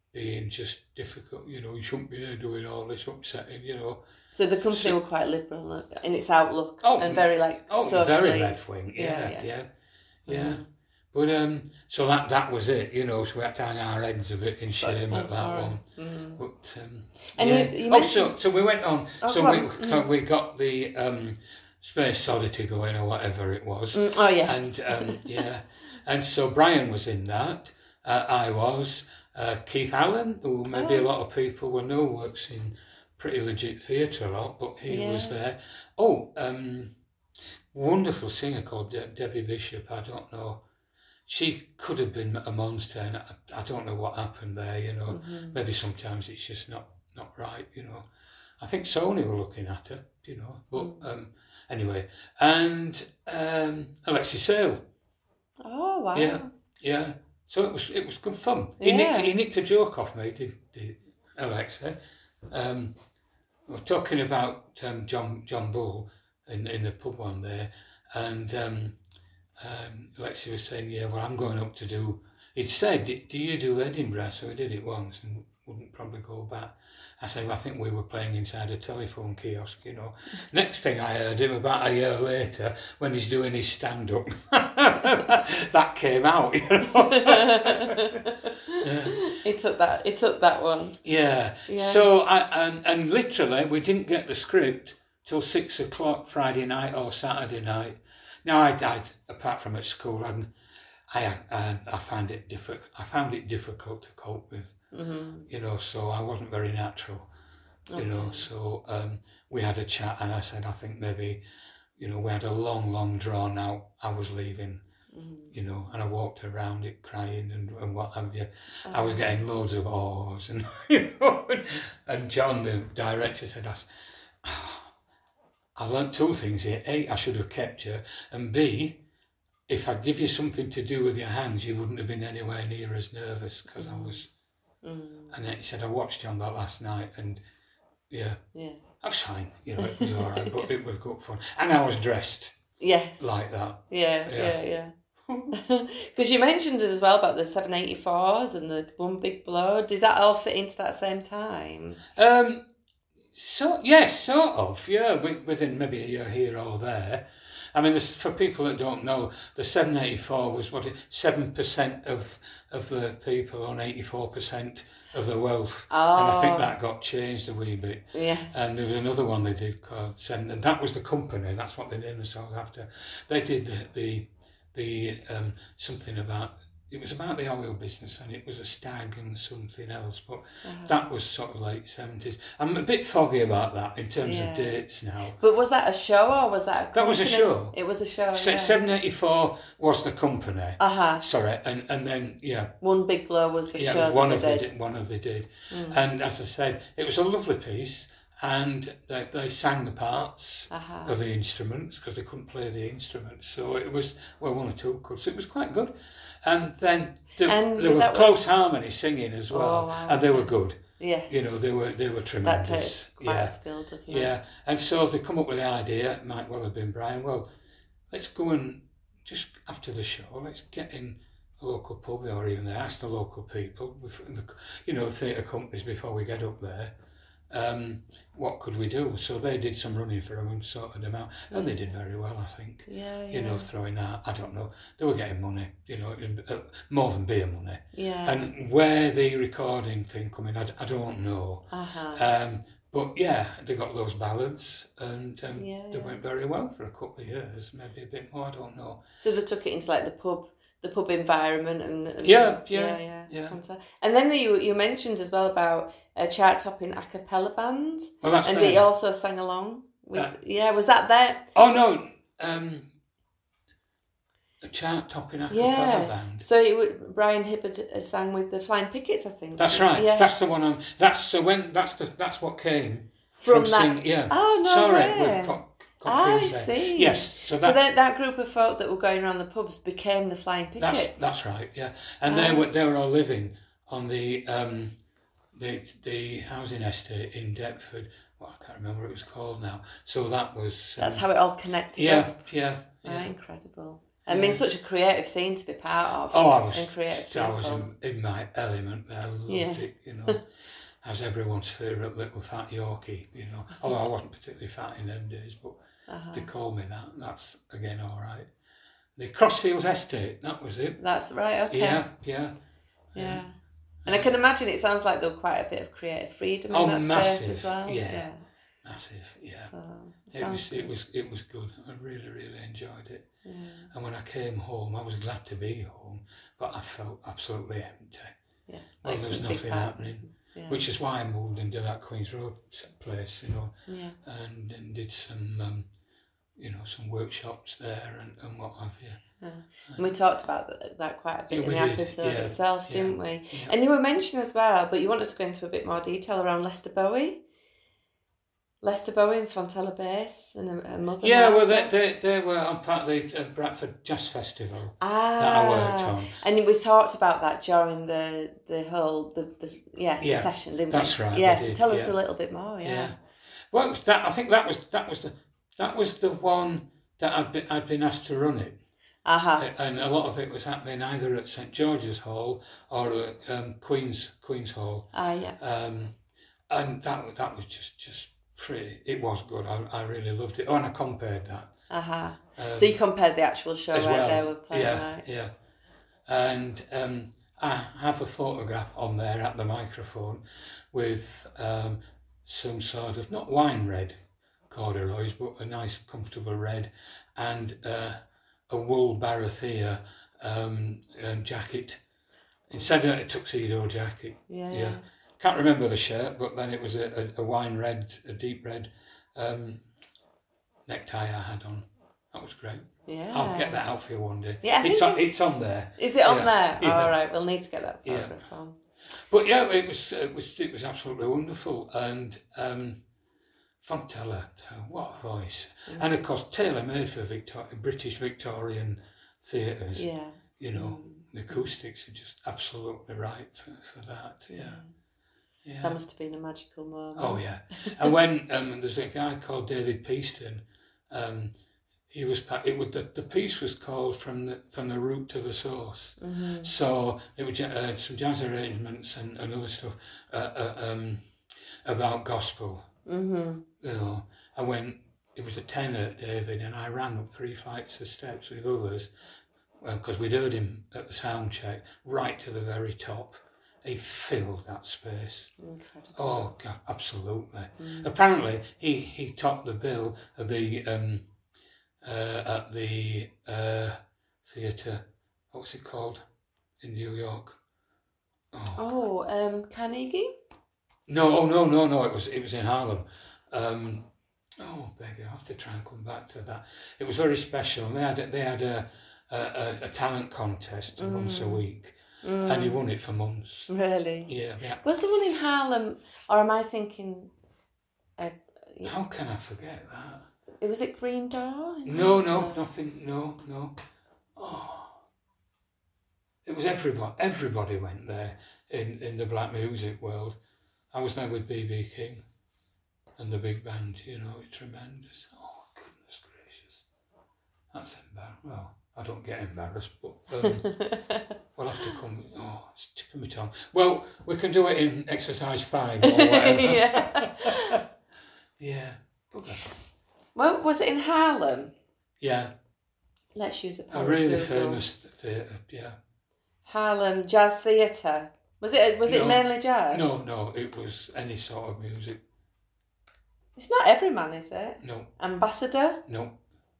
Speaker 2: being just difficult. You know, you shouldn't be here doing all this upsetting. You know.
Speaker 1: So the company were quite liberal in its outlook and very socially.
Speaker 2: Very left wing. Yeah. But so that was it, you know. So we had to hang our heads a bit in shame at that one. But
Speaker 1: and you mentioned...
Speaker 2: so we went on. We got the Space Oddity going or whatever it was.
Speaker 1: Oh yes.
Speaker 2: And and so Brian was in that. I was Keith Allen, who maybe a lot of people will know, works in Pretty Legit Theatre a lot, but he was there. Wonderful singer called Debbie Bishop. I don't know. She could have been a monster, and I don't know what happened there, you know. Maybe sometimes it's just not right, you know. I think Sony were looking at her, you know. But anyway, and Alexei Sale.
Speaker 1: Oh wow!
Speaker 2: Yeah. So it was good fun. He nicked a joke off me, did Alexei. We're talking about John Bull in the pub one there, and Alexei was saying, well, I'm going up to do... He'd said, do you do Edinburgh? So he did it once and wouldn't probably go back. I said, well, I think we were playing inside a telephone kiosk, you know. Next thing I heard him about a year later, when he's doing his stand-up, that came out, you know.
Speaker 1: He took that one.
Speaker 2: Yeah. So, and literally, we didn't get the script till 6 o'clock Friday night or Saturday night. Now, I apart from at school, I found it difficult. I found it difficult to cope with, you know. So I wasn't very natural, you know. So we had a chat, and I said, I think maybe, you know, we had a long drawn out. I was leaving, you know, and I walked around it crying and what have you. I was getting loads of awes, and you know, and John, the director, said, I learnt two things here. A, I should have kept you, and B, if I'd give you something to do with your hands, you wouldn't have been anywhere near as nervous, because I was. And then he said, I watched you on that last night, and I was fine. You know, it was all right, but it was good fun, and I was dressed.
Speaker 1: Yes.
Speaker 2: Like that.
Speaker 1: Yeah. Because you mentioned as well about the 784s and the One Big Blow. Does that all fit into that same time?
Speaker 2: So yes, sort of. Yeah, within maybe a year here or there. I mean, for people that don't know, the 784 was 7% of the people on 84% of the wealth, and I think that got changed a wee bit.
Speaker 1: Yes.
Speaker 2: And there was another one they did called 7, and that was the company. That's what they named themselves after. They did the something about. It was about the oil business, and it was a stag and something else, but that was sort of late 70s. I'm a bit foggy about that in terms of dates now.
Speaker 1: But was that a show or was that a company?
Speaker 2: That was a show.
Speaker 1: It was a show,
Speaker 2: 784 was the company. Sorry, and then,
Speaker 1: One Big Blow was the show
Speaker 2: one of they did. And as I said, it was a lovely piece, and they sang the parts of the instruments, because they couldn't play the instruments. So it was, one or two cuts. It was quite good. And then there was close harmony singing as well, and they were good.
Speaker 1: Yes,
Speaker 2: you know, they were tremendous.
Speaker 1: That takes quite a skill, doesn't it?
Speaker 2: Yeah, and so they come up with the idea. It might well have been Brian. Well, let's go and just after the show, let's get in a local pub or even there. Ask the local people, the theatre companies before we get up there. What could we do? So they did some running for them and sorted them out, and they did very well, I think. You know, throwing out, I don't know, they were getting money. You know, it was more than beer money. And where the recording thing come in, I don't know. But they got those ballads, and they went very well for a couple of years, maybe a bit more. I don't know.
Speaker 1: So they took it into like the pub environment and
Speaker 2: yeah.
Speaker 1: Fantastic. And then you mentioned as well about a chart-topping a cappella band.
Speaker 2: Well, that's
Speaker 1: and he also sang along with. Was that there?
Speaker 2: Oh no, a chart-topping a cappella band.
Speaker 1: So Brian Hibbard sang with the Flying Pickets, I think.
Speaker 2: That's right. Yes. That's the one. That's what came
Speaker 1: from
Speaker 2: that.
Speaker 1: Oh no
Speaker 2: Sorry,
Speaker 1: way.
Speaker 2: We've got.
Speaker 1: I see.
Speaker 2: Yes. So
Speaker 1: that group of folk that were going around the pubs became the Flying Pickets.
Speaker 2: That's right. Yeah, and they were all living on the housing estate in Deptford. Well, I can't remember what it was called now. So that was.
Speaker 1: That's how it all connected.
Speaker 2: Yeah.
Speaker 1: Incredible. I mean, such a creative scene to be part of.
Speaker 2: Oh, I was in my element. I loved it, you know. I was everyone's favourite little fat Yorkie, you know. Although I wasn't particularly fat in them days, but they called me that. And that's, again, all right. The Crossfields Estate, that was it.
Speaker 1: That's right, okay.
Speaker 2: Yeah.
Speaker 1: And I can imagine it sounds like there was quite a bit of creative freedom in that
Speaker 2: massive,
Speaker 1: space as well.
Speaker 2: Yeah. Massive, yeah.
Speaker 1: So,
Speaker 2: it was good. I really, really enjoyed it.
Speaker 1: Yeah.
Speaker 2: And when I came home, I was glad to be home, but I felt absolutely empty.
Speaker 1: Yeah.
Speaker 2: Well, there was nothing happening. Yeah. Which is why I moved into that Queen's Road place, you know, and did some, you know, some workshops there and what have you.
Speaker 1: Yeah. And we talked about that quite a bit in the episode itself, didn't we? Yeah. And you were mentioning as well, but you wanted to go into a bit more detail around Lester Bowie. Lester Bowie and Fontella Bass and a mother.
Speaker 2: Yeah, well, they were on part of the Bradford Jazz Festival that I worked on.
Speaker 1: And we talked about that during the whole the session, didn't we?
Speaker 2: That's right.
Speaker 1: Yeah, so tell us a little bit more. Yeah.
Speaker 2: Well, I think that was the one that I'd been asked to run it. And a lot of it was happening either at St George's Hall or at Queen's Hall. And that was just pretty. It was good. I really loved it. Oh, and I compared that.
Speaker 1: So you compared the actual show where they were playing, right?
Speaker 2: Yeah. And I have a photograph on there at the microphone with some sort of, not wine red corduroys, but a nice comfortable red, and a wool Barathea jacket instead of a tuxedo jacket. Yeah. Can't remember the shirt, but then it was a wine red, a deep red necktie I had on. That was great.
Speaker 1: Yeah.
Speaker 2: I'll get that out for you one day.
Speaker 1: Yeah,
Speaker 2: it's on there.
Speaker 1: Is it on there? Yeah. All right, we'll need to get that photograph on.
Speaker 2: But yeah, it was absolutely wonderful, and Fontella, what a voice, and of course tailor-made for British Victorian theatres.
Speaker 1: Yeah.
Speaker 2: You know, the acoustics are just absolutely right for that. Yeah. Yeah.
Speaker 1: That must have been a magical moment.
Speaker 2: Oh yeah, and when there's a guy called David Peaston, he was the piece was called from the root to the source. Mm-hmm. So it was some jazz arrangements and other stuff about gospel. Mm-hmm. You know, and when it was a tenor, David, and I ran up 3 flights of steps with others because we'd heard him at the sound check right to the very top. He filled that space.
Speaker 1: Incredible.
Speaker 2: Oh, God, absolutely. Apparently, he topped the bill of the at the theatre. What's it called in New York?
Speaker 1: Carnegie.
Speaker 2: No. It was in Harlem. Beggar, I have to try and come back to that. It was very special. They had a talent contest once a week. And he won it for months.
Speaker 1: Really?
Speaker 2: Yeah.
Speaker 1: Was the one in Harlem, or am I thinking...
Speaker 2: How can I forget that?
Speaker 1: Was it Green Door?
Speaker 2: No, nothing, no. Oh. It was everybody. Everybody went there in the black music world. I was there with B.B. King and the big band, you know, it's tremendous. Oh, goodness gracious. That's embarrassing. Well, I don't get embarrassed, but we'll have to come. Oh, it's tipping me tongue. Well, we can do it in exercise 5 or whatever. Yeah.
Speaker 1: Well, was it in Harlem?
Speaker 2: Yeah.
Speaker 1: Let's use a
Speaker 2: really famous theatre, yeah.
Speaker 1: Harlem Jazz Theatre. Was it mainly jazz?
Speaker 2: No, it was any sort of music.
Speaker 1: It's not Everyman, is it?
Speaker 2: No.
Speaker 1: Ambassador?
Speaker 2: No.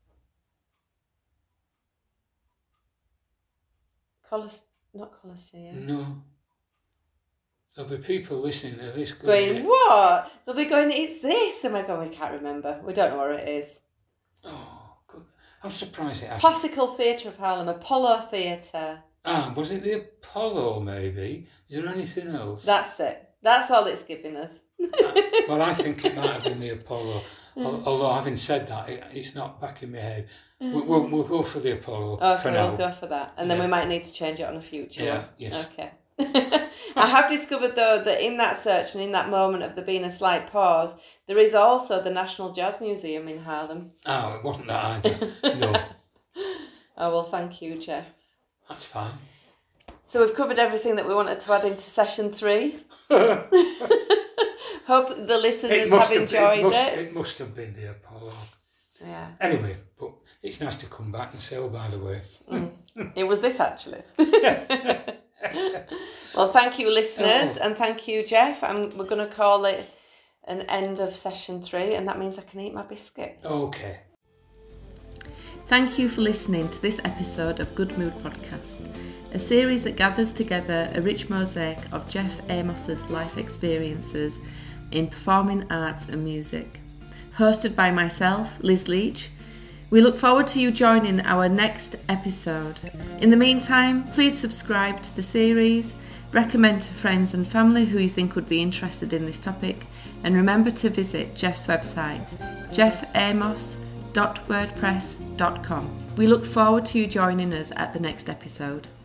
Speaker 1: Not Colosseum.
Speaker 2: No. There'll be people listening to this
Speaker 1: going, what? They'll be going, it's this. And we're going, we can't remember. We don't know what it is.
Speaker 2: Oh, good. I'm surprised it hasn't.
Speaker 1: Classical Theatre of Harlem, Apollo Theatre.
Speaker 2: Was it the Apollo, maybe? Is there anything else?
Speaker 1: That's it. That's all it's giving us.
Speaker 2: Well, I think it might have been the Apollo. Although, having said that, it's not back in my head. We'll go for the Apollo for now.
Speaker 1: We'll go for that. And then we might need to change it on a future one.
Speaker 2: Yes.
Speaker 1: Okay. I have discovered, though, that in that search and in that moment of there being a slight pause, there is also the National Jazz Museum in Harlem.
Speaker 2: Oh, it wasn't that either. No.
Speaker 1: Oh, well, thank you, Jeff.
Speaker 2: That's fine.
Speaker 1: So we've covered everything that we wanted to add into session 3. Hope the listeners have enjoyed it.
Speaker 2: It must have been the Apollo.
Speaker 1: Yeah.
Speaker 2: Anyway, but it's nice to come back and say, oh, by the way.
Speaker 1: It was this, actually. Well, thank you, listeners, and thank you, Jeff. And we're going to call it an end of session 3, and that means I can eat my biscuit.
Speaker 2: Okay.
Speaker 1: Thank you for listening to this episode of Good Mood Podcast, a series that gathers together a rich mosaic of Jeff Amos's life experiences in performing arts and music. Hosted by myself, Liz Leach. We look forward to you joining our next episode. In the meantime, please subscribe to the series, recommend to friends and family who you think would be interested in this topic, and remember to visit Jeff's website, jeffamos.wordpress.com. We look forward to you joining us at the next episode.